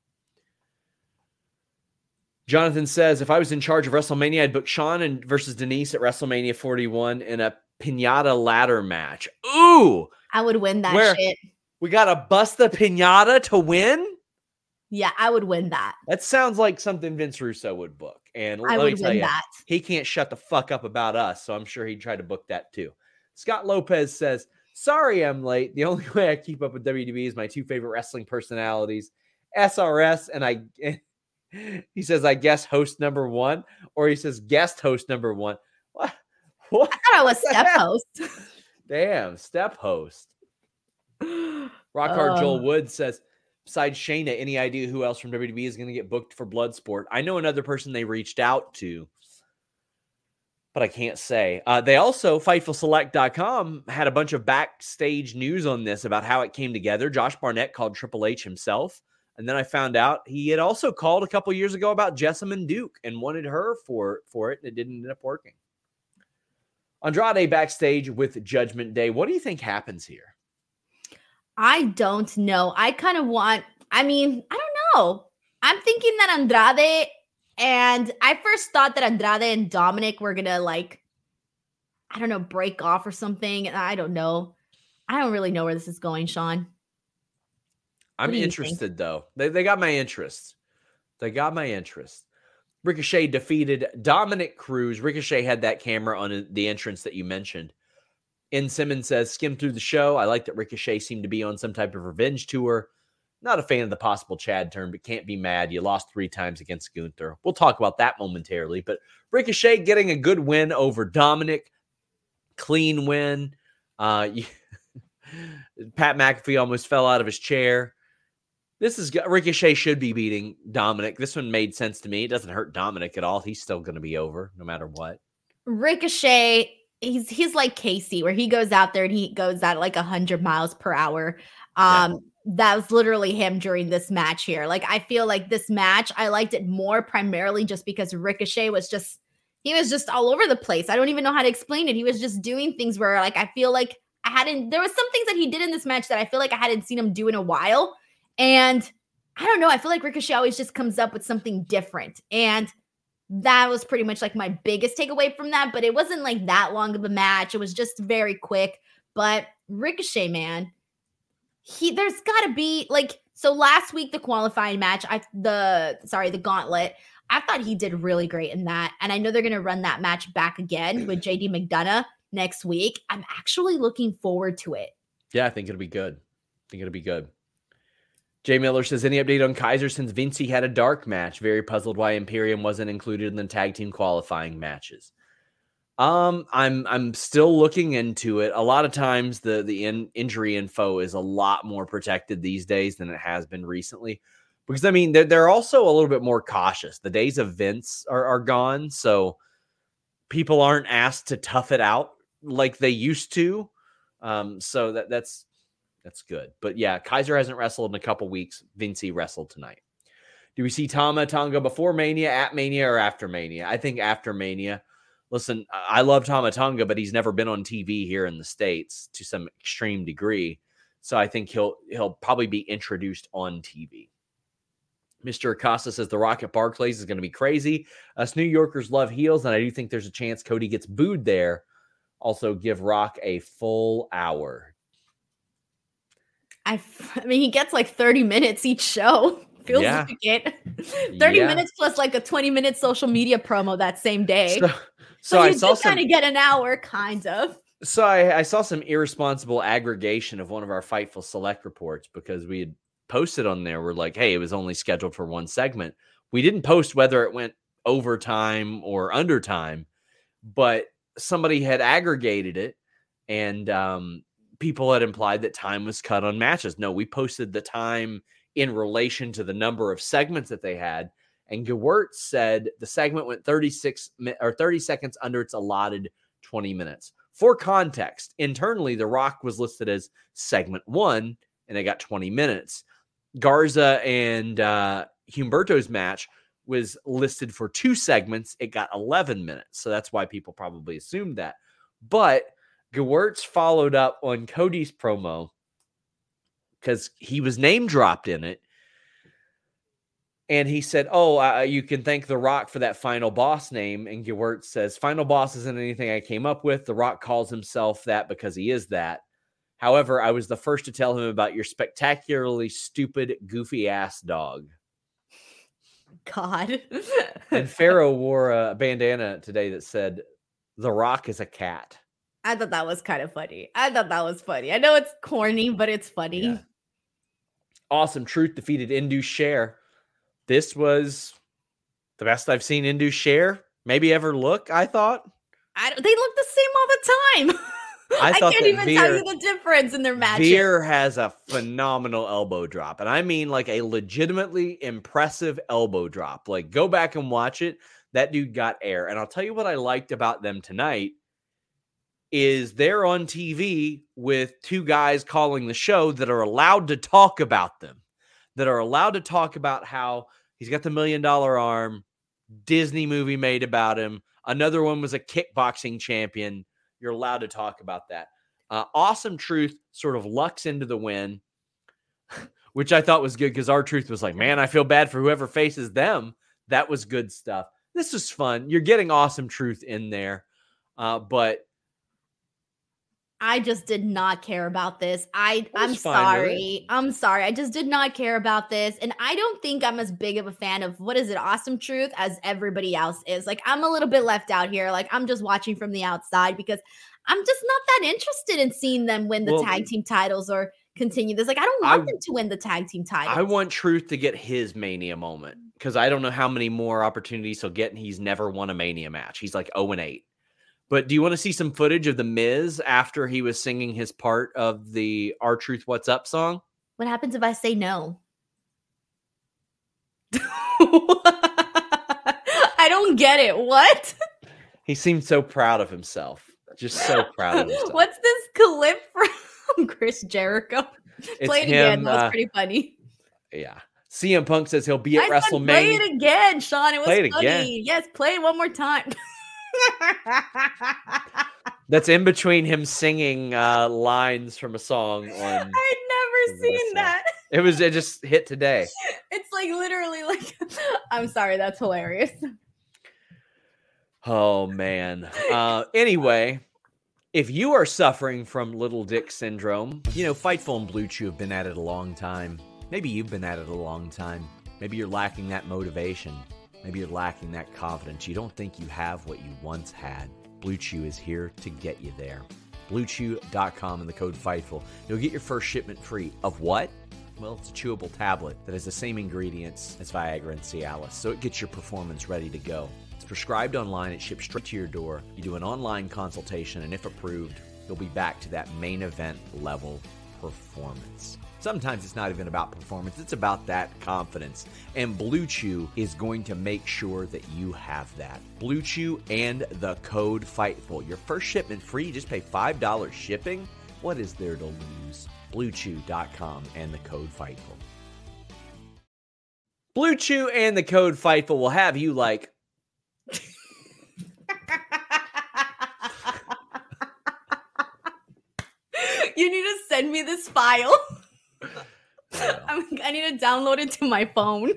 Jonathan says, if I was in charge of WrestleMania, I'd book Shawn versus Denise at WrestleMania 41 in a pinata ladder match. Ooh! I would win that shit. We got to bust the pinata to win? Yeah, I would win that. That sounds like something Vince Russo would book. And let me tell you, he can't shut the fuck up about us, so I'm sure he'd try to book that too. Scott Lopez says, sorry I'm late. The only way I keep up with WWE is my two favorite wrestling personalities, SRS and he says, I guess host number 1, or he says guest host number 1. What? I thought I was step host. Damn, step host. Rockhard Joel Wood says, besides Shayna, any idea who else from WWE is going to get booked for Bloodsport? I know another person they reached out to, but I can't say. They also, FightfulSelect.com, had a bunch of backstage news on this about how it came together. Josh Barnett called Triple H himself. And then I found out he had also called a couple years ago about Jessamyn Duke and wanted her for it, and it didn't end up working. Andrade backstage with Judgment Day. What do you think happens here? I don't know. I don't know. I'm thinking that Andrade, and I first thought that Andrade and Dominic were going to break off or something. And I don't know. I don't really know where this is going, Sean. I'm interested, though. They got my interest. Ricochet defeated Dominic Cruz. Ricochet had that camera on the entrance that you mentioned. N. Simmons says, skim through the show. I like that Ricochet seemed to be on some type of revenge tour. Not a fan of the possible Chad turn, but can't be mad. You lost 3 times against Gunther. We'll talk about that momentarily. But Ricochet getting a good win over Dominic. Clean win. Pat McAfee almost fell out of his chair. Ricochet should be beating Dominic. This one made sense to me. It doesn't hurt Dominic at all. He's still going to be over no matter what. Ricochet, he's like Casey, where he goes out there and he goes at like 100 miles per hour. That was literally him during this match here. Like, I feel like this match, I liked it more primarily just because Ricochet was just all over the place. I don't even know how to explain it. He was just doing things where, like, I feel like there was some things that he did in this match that I feel like I hadn't seen him do in a while. And I don't know. I feel like Ricochet always just comes up with something different. And that was pretty much like my biggest takeaway from that. But it wasn't like that long of a match. It was just very quick. But Ricochet, man, there's got to be like, so last week, the qualifying match, the gauntlet, I thought he did really great in that. And I know they're going to run that match back again with JD McDonough next week. I'm actually looking forward to it. Yeah, I think it'll be good. Jay Miller says, any update on Kaiser since Vinci had a dark match? Very puzzled why Imperium wasn't included in the tag team qualifying matches. I'm still looking into it. A lot of times the injury info is a lot more protected these days than it has been recently. Because, I mean, they're also a little bit more cautious. The days of Vince are gone, so people aren't asked to tough it out like they used to. So that's good. But yeah, Kaiser hasn't wrestled in a couple weeks. Vinci wrestled tonight. Do we see Tama Tonga before Mania, at Mania, or after Mania? I think after Mania. Listen, I love Tama Tonga, but he's never been on TV here in the States to some extreme degree. So I think he'll probably be introduced on TV. Mr. Acosta says the Rock at Barclays is going to be crazy. Us New Yorkers love heels, and I do think there's a chance Cody gets booed there. Also, give Rock a full hour. I mean, he gets like 30 minutes each show. Feels like it. 30 minutes plus like a 20-minute social media promo that same day. So you just kind of get an hour, kind of. So I saw some irresponsible aggregation of one of our Fightful Select reports because we had posted on there. We're like, hey, it was only scheduled for one segment. We didn't post whether it went overtime or undertime, but somebody had aggregated it, and people had implied that time was cut on matches. No, we posted the time in relation to the number of segments that they had. And Gewirtz said the segment went 30 seconds under its allotted 20 minutes. For context, internally, The Rock was listed as segment 1, and they got 20 minutes. Garza and Humberto's match was listed for 2 segments. It got 11 minutes. So that's why people probably assumed that. But Gewirtz followed up on Cody's promo because he was name dropped in it. And he said, you can thank The Rock for that Final Boss name. And Gewirtz says, Final Boss isn't anything I came up with. The Rock calls himself that because he is that. However, I was the first to tell him about your spectacularly stupid, goofy-ass dog. God. And Pharaoh wore a bandana today that said, The Rock is a cat. I thought that was kind of funny. I know it's corny, but it's funny. Yeah. Awesome Truth defeated Indus Sher. This was the best I've seen Indus Sher maybe ever look, I thought. They look the same all the time. I can't even tell you the difference in their matches. Veer has a phenomenal elbow drop. And I mean like a legitimately impressive elbow drop. Like, go back and watch it. That dude got air. And I'll tell you what I liked about them tonight is they're on TV with 2 guys calling the show that are allowed to talk about them. That are allowed to talk about how he's got the $1 million arm, Disney movie made about him. Another one was a kickboxing champion. You're allowed to talk about that. Awesome Truth sort of lucks into the win, which I thought was good because R-Truth was like, man, I feel bad for whoever faces them. That was good stuff. This was fun. You're getting Awesome Truth in there. But I just did not care about this. I'm sorry. I just did not care about this. And I don't think I'm as big of a fan of Awesome Truth as everybody else is. Like, I'm a little bit left out here. Like, I'm just watching from the outside because I'm just not that interested in seeing them win the tag team titles or continue this. Like, I don't want them to win the tag team titles. I want Truth to get his Mania moment because I don't know how many more opportunities he'll get, and he's never won a Mania match. He's like 0-8. But do you want to see some footage of The Miz after he was singing his part of the R-Truth What's Up song? What happens if I say no? I don't get it. What? He seemed so proud of himself. Just so proud of himself. What's this clip from Chris Jericho? Play it again. That was pretty funny. Yeah. CM Punk says he'll be at WrestleMania. Play it again, Sean. It was funny. Again. Yes, play it one more time. That's in between him singing lines from a song. I'd never seen that. It just hit today. It's like literally like, I'm sorry, that's hilarious. Oh, man. Anyway, if you are suffering from little dick syndrome, Fightful and Blue Chew have been at it a long time. Maybe you've been at it a long time. Maybe you're lacking that motivation. Maybe you're lacking that confidence. You don't think you have what you once had. Blue Chew is here to get you there. BlueChew.com and the code FIGHTFUL. You'll get your first shipment free. Of what? Well, it's a chewable tablet that has the same ingredients as Viagra and Cialis, so it gets your performance ready to go. It's prescribed online. It ships straight to your door. You do an online consultation, and if approved, you'll be back to that main event level performance. Sometimes it's not even about performance. It's about that confidence. And Blue Chew is going to make sure that you have that. Blue Chew and the code FIGHTFUL. Your first shipment free. You just pay $5 shipping. What is there to lose? BlueChew.com and the code FIGHTFUL. Blue Chew and the code FIGHTFUL will have you like... You need to send me this file. I need to download it to my phone.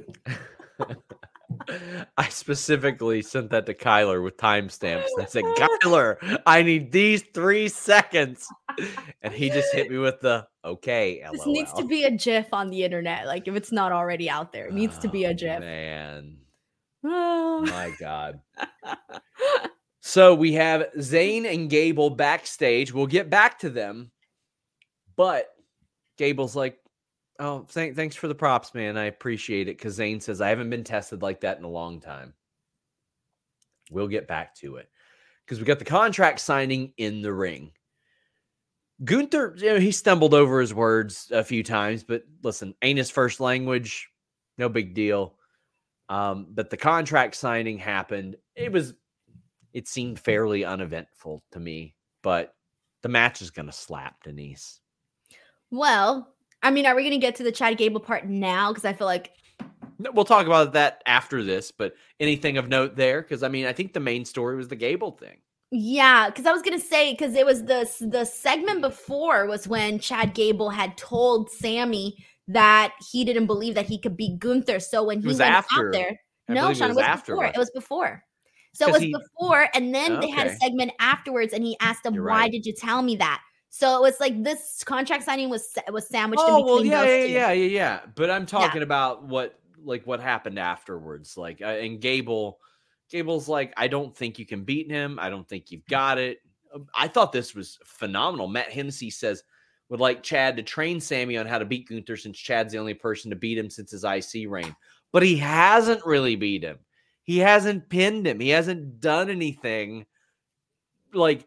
I specifically sent that to Kyler with timestamps. I said, Kyler, I need these 3 seconds. And he just hit me with the, okay, LOL. This needs to be a GIF on the internet. Like, if it's not already out there, it needs to be a GIF. Man. Oh, my God. So we have Zayn and Gable backstage. We'll get back to them. But Gable's like, oh, thanks for the props, man. I appreciate it. Because Zayn says, I haven't been tested like that in a long time. We'll get back to it. Because we got the contract signing in the ring. Gunther, he stumbled over his words a few times. But listen, ain't his first language. No big deal. But the contract signing happened. It seemed fairly uneventful to me. But the match is going to slap, Denise. Well, I mean, are we going to get to the Chad Gable part now? Because I feel like... We'll talk about that after this, but anything of note there? Because, I mean, I think the main story was the Gable thing. Yeah, because I was going to say, because it was the segment before was when Chad Gable had told Sammy that he didn't believe that he could beat Gunther. So when he went out there... No, Sean, it was before. It was before. So it was before, and then they had a segment afterwards, and he asked him, why did you tell me that? So it was like this contract signing was sandwiched in between those two. Yeah. But I'm talking about what happened afterwards. Like, and Gable's like, I don't think you can beat him. I don't think you've got it. I thought this was phenomenal. Matt Hennessy says, would like Chad to train Sammy on how to beat Gunther since Chad's the only person to beat him since his IC reign. But he hasn't really beat him. He hasn't pinned him. He hasn't done anything. Like,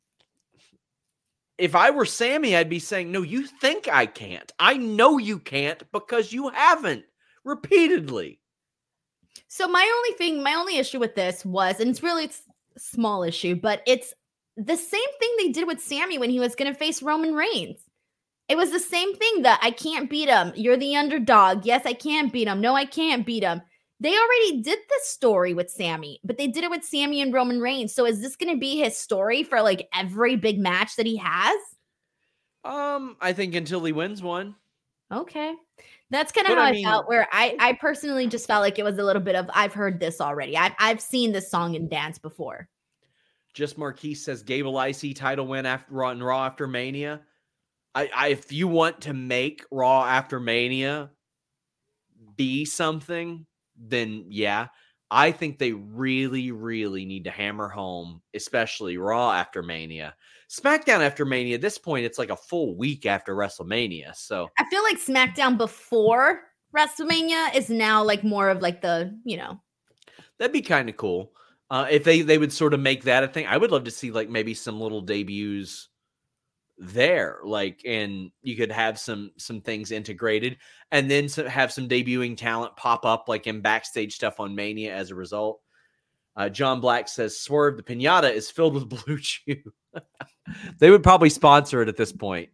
if I were Sammy, I'd be saying, no, you think I can't. I know you can't because you haven't repeatedly. So my only issue with this was, and it's a small issue, but it's the same thing they did with Sammy when he was going to face Roman Reigns. It was the same thing that I can't beat him. You're the underdog. Yes, I can't beat him. No, I can't beat him. They already did this story with Sammy, but they did it with Sammy and Roman Reigns. So is this going to be his story for like every big match that he has? I think until he wins one. Okay. That's kind of how I felt, where I personally just felt like it was a little bit of, I've heard this already. I've seen this song and dance before. Just Marquise says Gable IC title win after Raw after Mania. If you want to make Raw after Mania be something, then yeah. I think they really, really need to hammer home, especially Raw after Mania. SmackDown after Mania, at this point, it's like a full week after WrestleMania. So I feel like SmackDown before WrestleMania is now like more of like the, that'd be kind of cool. If they would sort of make that a thing. I would love to see like maybe some little debuts there, like, and you could have some things integrated, and then have some debuting talent pop up like in backstage stuff on Mania as a result. John Black says Swerve the Pinata is filled with Blue Chew. They would probably sponsor it at this point.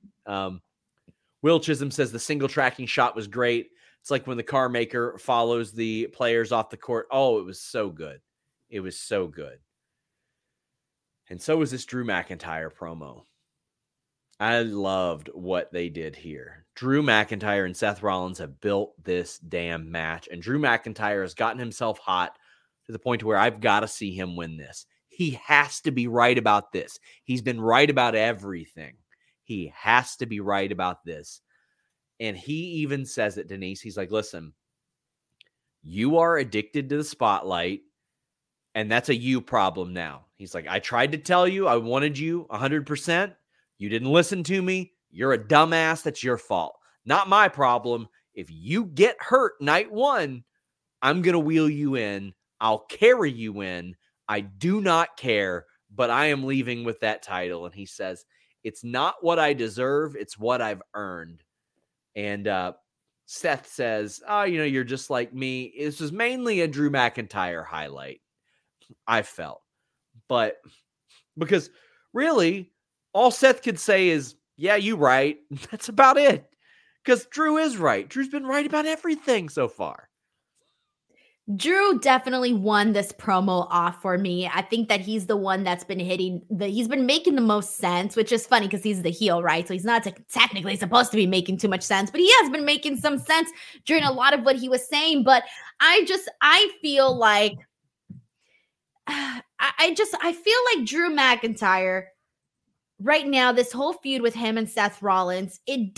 Will Chisholm says the single tracking shot was great. It's like when the car maker follows the players off the court. Oh, it was so good. It was so good. And so was this Drew McIntyre promo. I loved what they did here. Drew McIntyre and Seth Rollins have built this damn match, and Drew McIntyre has gotten himself hot to the point where I've got to see him win this. He has to be right about this. He's been right about everything. He has to be right about this. And he even says it, Denise. He's like, listen, you are addicted to the spotlight, and that's a you problem now. He's like, I tried to tell you, I wanted you 100%. You didn't listen to me. You're a dumbass. That's your fault. Not my problem. If you get hurt night one, I'm going to wheel you in. I'll carry you in. I do not care, but I am leaving with that title. And he says, it's not what I deserve. It's what I've earned. And Seth says, oh, you're just like me. This was mainly a Drew McIntyre highlight, I felt. But because really, all Seth could say is, yeah, you right. That's about it. Because Drew is right. Drew's been right about everything so far. Drew definitely won this promo off for me. I think that he's the one that's been he's been making the most sense, which is funny because he's the heel, right? So he's not technically supposed to be making too much sense, but he has been making some sense during a lot of what he was saying. But I feel like, I feel like Drew McIntyre right now, this whole feud with him and Seth Rollins, it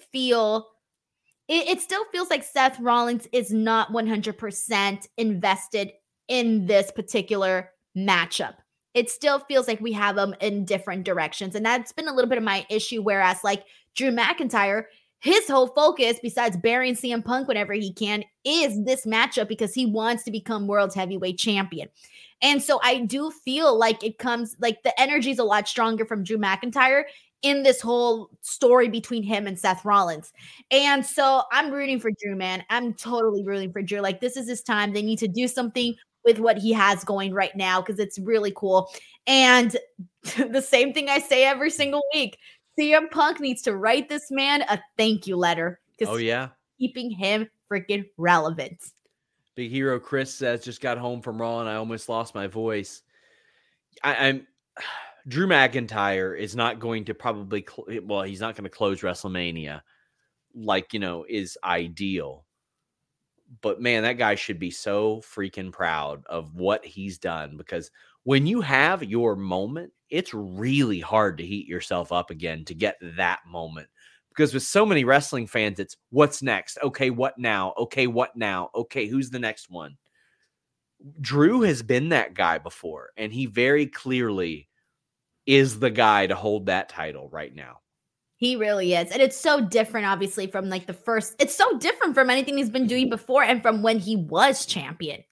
still feels like Seth Rollins is not 100% invested in this particular matchup. It still feels like we have them in different directions. And that's been a little bit of my issue. Whereas like Drew McIntyre, his whole focus, besides burying CM Punk whenever he can, is this matchup because he wants to become world heavyweight champion. And so I do feel like it comes, like the energy is a lot stronger from Drew McIntyre in this whole story between him and Seth Rollins. And so I'm rooting for Drew, man. I'm totally rooting for Drew. Like, this is his time. They need to do something with what he has going right now because it's really cool. And the same thing I say every single week, CM Punk needs to write this man a thank you letter. Oh, yeah. Keeping him freaking relevant. Big Hero Chris says, just got home from Raw and I almost lost my voice. I'm Drew McIntyre is not going to probably, he's not going to close WrestleMania like, is ideal. But man, that guy should be so freaking proud of what he's done, because when you have your moment, it's really hard to heat yourself up again to get that moment. Because with so many wrestling fans, it's what's next? Okay, what now? Okay, what now? Okay, who's the next one? Drew has been that guy before, and he very clearly is the guy to hold that title right now. He really is. And it's so different, obviously, from like it's so different from anything he's been doing before and from when he was champion.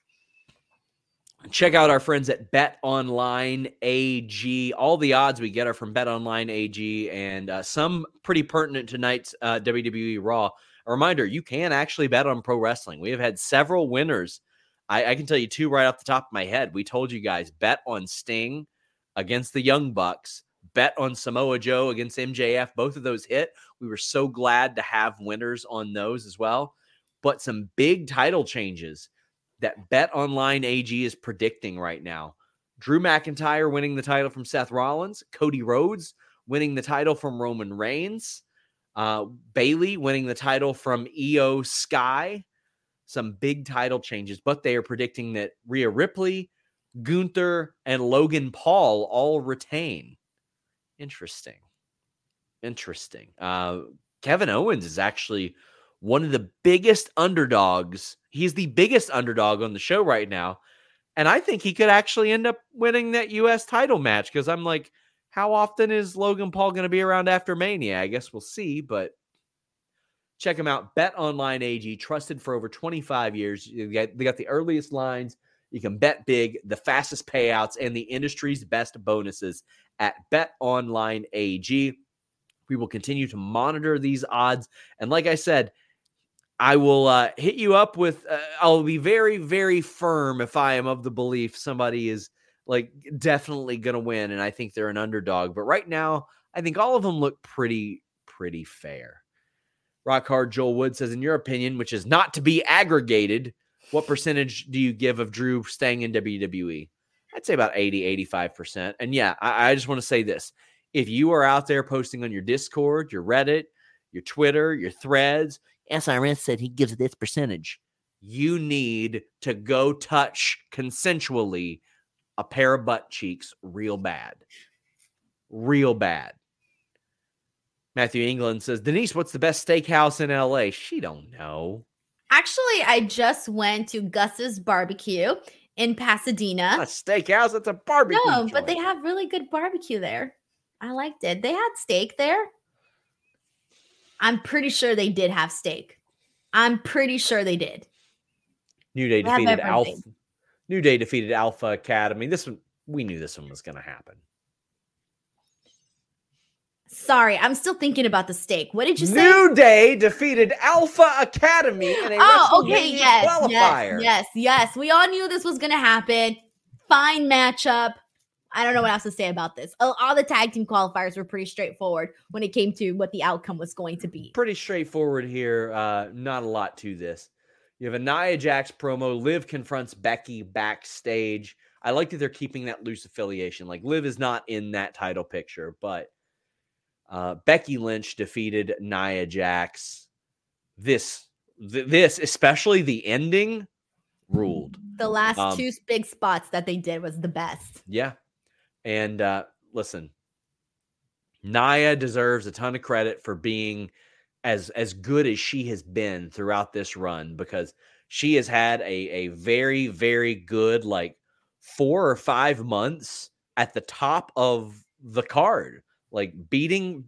Check out our friends at BetOnline AG. All the odds we get are from BetOnline AG, and some pretty pertinent to tonight's WWE Raw. A reminder, you can actually bet on pro wrestling. We have had several winners. I can tell you two right off the top of my head. We told you guys, bet on Sting against the Young Bucks, bet on Samoa Joe against MJF. Both of those hit. We were so glad to have winners on those as well. But some big title changes that BetOnline AG is predicting right now. Drew McIntyre winning the title from Seth Rollins. Cody Rhodes winning the title from Roman Reigns. Bayley winning the title from Io Sky. Some big title changes, but they are predicting that Rhea Ripley, Gunther, and Logan Paul all retain. Interesting. Kevin Owens is actually one of the biggest underdogs. He's the biggest underdog on the show right now And I think he could actually end up winning that U.S. title match because I'm like, how often is Logan Paul going to be around after Mania? I guess we'll see, but check him out. BetOnline AG, trusted for over 25 years. They got the earliest lines. You can bet big, the fastest payouts, and the industry's best bonuses at BetOnline AG. We will continue to monitor these odds. And like I said, I will hit you up with, I'll be very, very firm if I am of the belief somebody is like definitely going to win. And I think they're an underdog. But right now, I think all of them look pretty fair. Rock Hard Joel Wood says, in your opinion, which is not to be aggregated, what percentage do you give of Drew staying in WWE? I'd say about 80, 85%. And yeah, I just want to say this. If you are out there posting on your Discord, your Reddit, your Twitter, your threads, SRS said he gives this percentage, you need to go touch consensually a pair of butt cheeks real bad. Real bad. Matthew England says, Denise, what's the best steakhouse in LA? She don't know. Actually, I just went to Gus's Barbecue in Pasadena. Not a steakhouse, it's a barbecue No, joint. but they have really good barbecue there. I liked it. They had steak there. I'm pretty sure they did have steak. I'm pretty sure they did. New Day They have defeated everything. Alpha. New Day defeated Alpha Academy. This one, we knew this one was going to happen. Sorry, I'm still thinking about the steak. What did you say? New Day defeated Alpha Academy in a WrestleMania qualifier. Yes. We all knew this was going to happen. Fine matchup. I don't know what else to say about this. All the tag team qualifiers were pretty straightforward when it came to what the outcome was going to be. Pretty straightforward here. Not a lot to this. You have a Nia Jax promo. Liv confronts Becky backstage. I like that they're keeping that loose affiliation. Like, Liv is not in that title picture, but Becky Lynch defeated Nia Jax. This, especially the ending, ruled. The last two big spots that they did was the best. Yeah. And listen, Nia deserves a ton of credit for being as good as she has been throughout this run, because she has had a very, very good, like 4 or 5 months at the top of the card, like beating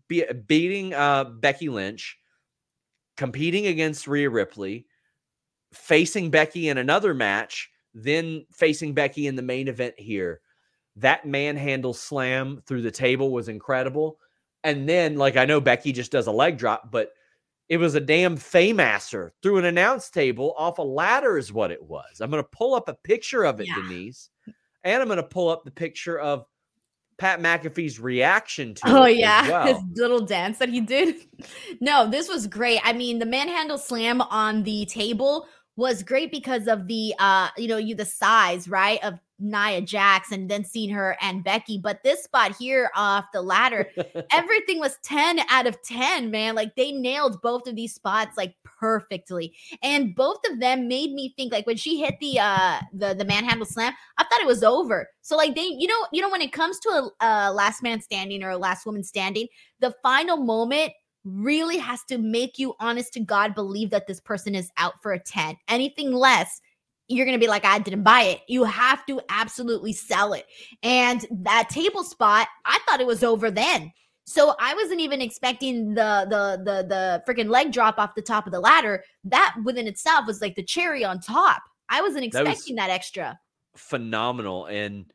Becky Lynch, competing against Rhea Ripley, facing Becky in another match, then facing Becky in the main event here. That manhandle slam through the table was incredible. And then, like, I know Becky just does a leg drop, but it was a damn Faymaster through an announce table off a ladder is what it was. I'm going to pull up a picture of it, Denise. And I'm going to pull up the picture of Pat McAfee's reaction to it as well. His little dance that he did. No, this was great. I mean, the manhandle slam on the table was great because of the the size, right, of Nia Jax, and then seeing her and Becky. But this spot here off the ladder, everything was 10 out of 10, man. Like, they nailed both of these spots like perfectly. And both of them made me think, like, when she hit the manhandle slam, I thought it was over. So, like, they, when it comes to a last man standing or a last woman standing, the final moment really has to make you, honest to God, believe that this person is out for a 10. Anything less, you're going to be like, I didn't buy it. You have to absolutely sell it. And that table spot, I thought it was over then. So I wasn't even expecting the freaking leg drop off the top of the ladder. That within itself was like the cherry on top. I wasn't expecting that extra. Phenomenal. And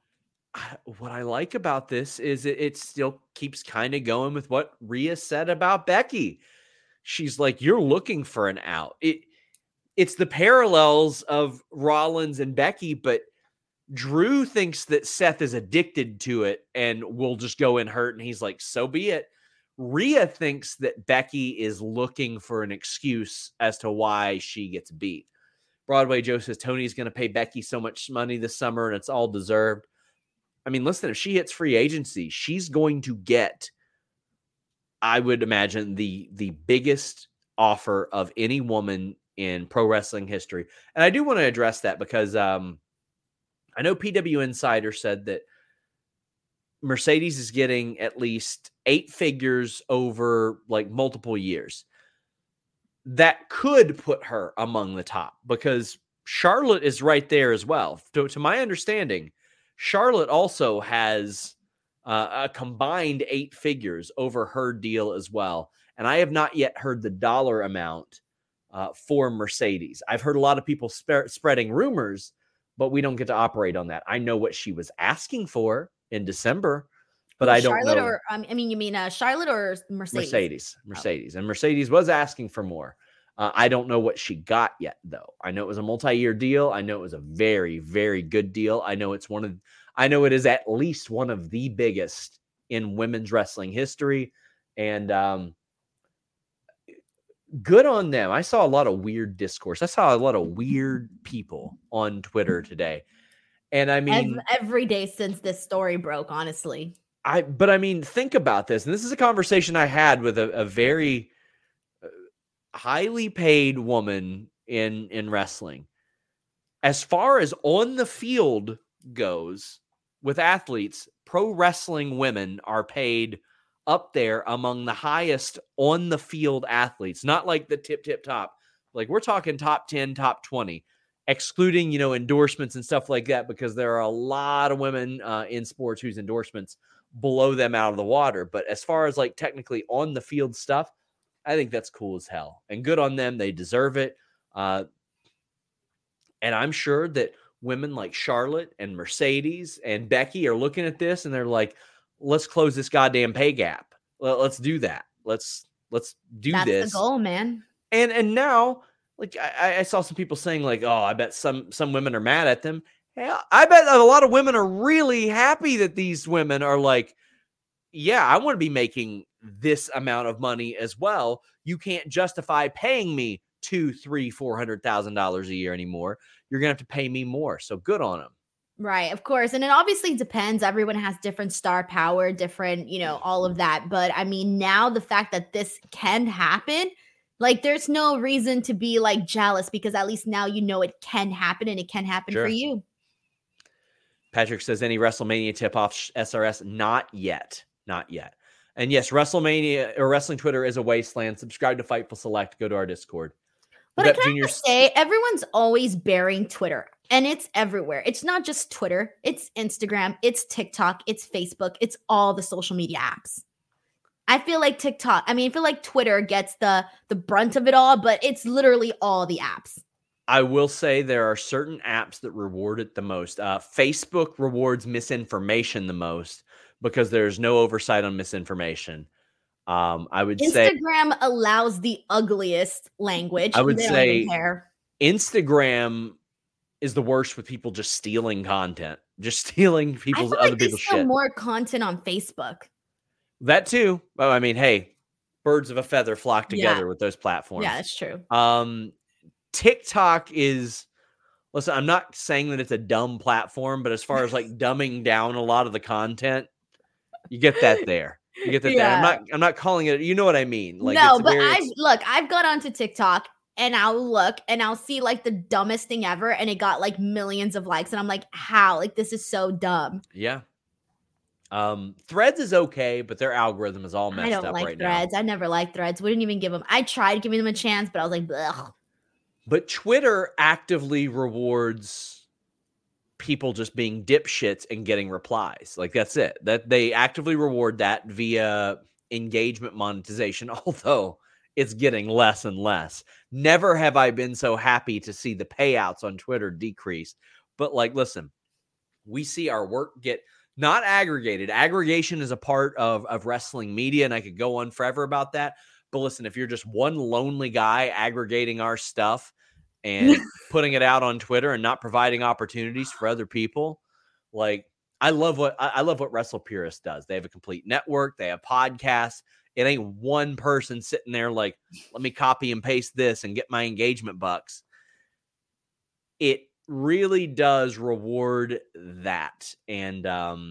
what I like about this is it still keeps kind of going with what Rhea said about Becky. She's like, you're looking for an out. It's the parallels of Rollins and Becky, but Drew thinks that Seth is addicted to it and will just go and hurt. And he's like, so be it. Rhea thinks that Becky is looking for an excuse as to why she gets beat. Broadway Joe says Tony's going to pay Becky so much money this summer and it's all deserved. I mean, listen, if she hits free agency, she's going to get, I would imagine, the biggest offer of any woman in pro wrestling history. And I do want to address that because I know PW Insider said that Mercedes is getting at least 8 figures over like multiple years. That could put her among the top because Charlotte is right there as well. To my understanding, Charlotte also has a combined 8 figures over her deal as well. And I have not yet heard the dollar amount for Mercedes. I've heard a lot of people spreading rumors, but we don't get to operate on that. I know what she was asking for in December, but I don't Charlotte know. Or you mean Charlotte or Mercedes? Mercedes. And Mercedes was asking for more. I don't know what she got yet, though. I know it was a multi-year deal. I know it was a very, very good deal. I know it is at least one of the biggest in women's wrestling history. And good on them. I saw a lot of weird discourse. I saw a lot of weird people on Twitter today. And I mean, every day since this story broke, honestly. But think about this. And this is a conversation I had with a very highly paid woman in wrestling. As far as on the field goes with athletes, pro wrestling women are paid up there among the highest on the field athletes, not like the tip top. Like we're talking top 10, top 20, excluding, endorsements and stuff like that, because there are a lot of women in sports whose endorsements blow them out of the water. But as far as like technically on the field stuff, I think that's cool as hell and good on them. They deserve it. And I'm sure that women like Charlotte and Mercedes and Becky are looking at this and they're like, let's close this goddamn pay gap. Let's do that. Let's do That's this. That's the goal, man. And now, like I saw some people saying like, oh, I bet some women are mad at them. Hey, I bet a lot of women are really happy that these women are like, yeah, I want to be making this amount of money as well. You can't justify paying me $200,000, $300,000, $400,000 a year anymore. You're gonna have to pay me more. So good on them. Right, of course. And it obviously depends. Everyone has different star power, different, all of that. But I mean, now the fact that this can happen, like there's no reason to be like jealous, because at least now it can happen, and it can happen for you. Patrick says, any WrestleMania tip-off SRS? Not yet. And yes, WrestleMania or Wrestling Twitter is a wasteland. Subscribe to Fightful Select. Go to our Discord. But I can say everyone's always bearing Twitter, and it's everywhere. It's not just Twitter. It's Instagram. It's TikTok. It's Facebook. It's all the social media apps. I feel like Twitter gets the brunt of it all, but it's literally all the apps. I will say there are certain apps that reward it the most. Facebook rewards misinformation the most because there's no oversight on misinformation. I would say Instagram allows the ugliest language. I would say Instagram is the worst with people just stealing content, just stealing other people's shit. More content on Facebook. That too. Well, I mean, hey, birds of a feather flock together with those platforms. Yeah, that's true. TikTok is, listen, I'm not saying that it's a dumb platform, but as far as like dumbing down a lot of the content, you get that there. You get that there. I'm not calling it, you know what I mean? Like, no, but I've got onto TikTok and I'll look and I'll see like the dumbest thing ever, and it got like millions of likes, and I'm like, how? Like, this is so dumb. Yeah. Threads is okay, but their algorithm is all messed up right now. I don't like Threads. I never liked Threads. Wouldn't even give them. I tried giving them a chance, but I was like, ugh. But Twitter actively rewards people just being dipshits and getting replies. Like, that's it. That they actively reward that via engagement monetization, although it's getting less and less. Never have I been so happy to see the payouts on Twitter decrease. But like, listen, we see our work get not aggregated. Aggregation is a part of wrestling media, and I could go on forever about that. But listen, if you're just one lonely guy aggregating our stuff and putting it out on Twitter and not providing opportunities for other people, like, I love what Wrestle Purist does. They have a complete network. They have podcasts. It ain't one person sitting there like, let me copy and paste this and get my engagement bucks. It really does reward that. And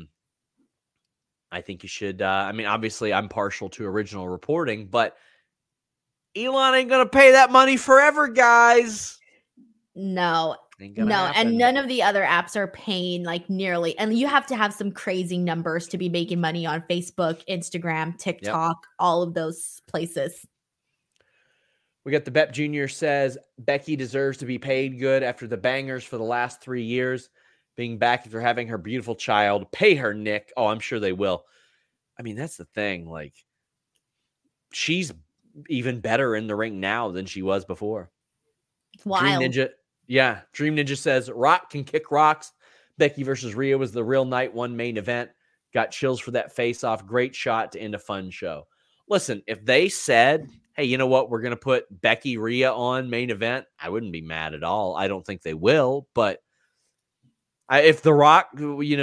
I think you should, obviously I'm partial to original reporting, but Elon ain't going to pay that money forever, guys. No, and none of the other apps are paying like nearly. And you have to have some crazy numbers to be making money on Facebook, Instagram, TikTok, all of those places. We got the Bep Jr. says Becky deserves to be paid good after the bangers for the last 3 years. Being back after having her beautiful child. Pay her, Nick. Oh, I'm sure they will. I mean, that's the thing. Like, she's even better in the ring now than she was before. It's wild. Dream Ninja says Rock can kick rocks. Becky versus Rhea was the real night one main event. Got chills for that face-off. Great shot to end a fun show. Listen, if they said, hey, you know what? We're going to put Becky Rhea on main event, I wouldn't be mad at all. I don't think they will, but if The Rock,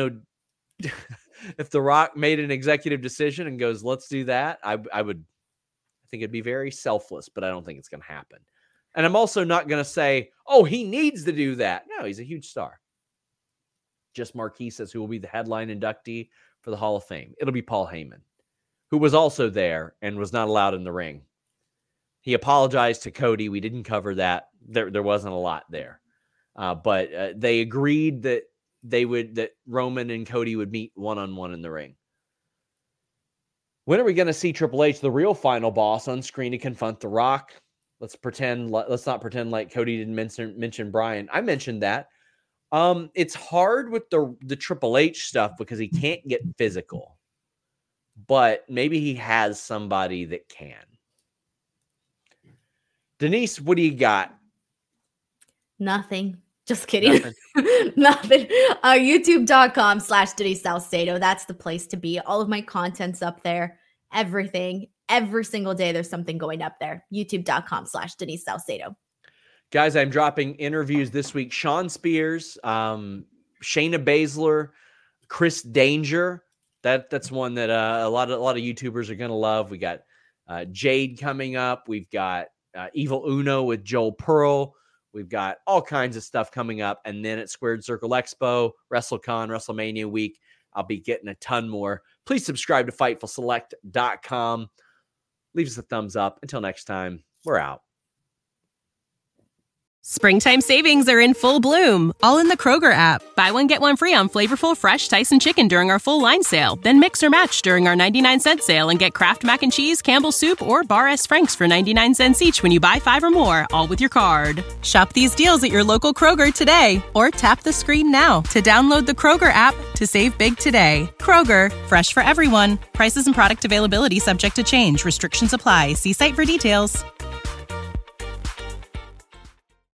if The Rock made an executive decision and goes, let's do that, I think it'd be very selfless, but I don't think it's going to happen. And I'm also not going to say, oh, he needs to do that. No, he's a huge star. Just Marquis says who will be the headline inductee for the Hall of Fame. It'll be Paul Heyman, who was also there and was not allowed in the ring. He apologized to Cody. We didn't cover that. There wasn't a lot there. But they agreed that that Roman and Cody would meet one-on-one in the ring. When are we going to see Triple H, the real final boss, on screen to confront The Rock? Let's not pretend like Cody didn't mention Bryan. I mentioned that. It's hard with the Triple H stuff because he can't get physical, but maybe he has somebody that can. Denise, what do you got? Nothing. Just kidding. Nothing. YouTube.com/Denise Salcedo. That's the place to be. All of my content's up there. Everything. Every single day there's something going up there. YouTube.com/Denise Salcedo. Guys, I'm dropping interviews this week. Sean Spears, Shayna Baszler, Chris Danger. That's one that a lot of YouTubers are going to love. We got Jade coming up. We've got Evil Uno with Joel Pearl. We've got all kinds of stuff coming up. And then at Squared Circle Expo, WrestleCon, WrestleMania week, I'll be getting a ton more. Please subscribe to FightfulSelect.com. Leave us a thumbs up. Until next time, we're out. Springtime savings are in full bloom, all in the Kroger app. Buy one, get one free on flavorful, fresh Tyson chicken during our full line sale. Then mix or match during our 99-cent sale and get Kraft Mac and Cheese, Campbell's Soup, or Bar S. Franks for 99 cents each when you buy 5 or more, all with your card. Shop these deals at your local Kroger today, or tap the screen now to download the Kroger app to save big today. Kroger, fresh for everyone. Prices and product availability subject to change. Restrictions apply. See site for details.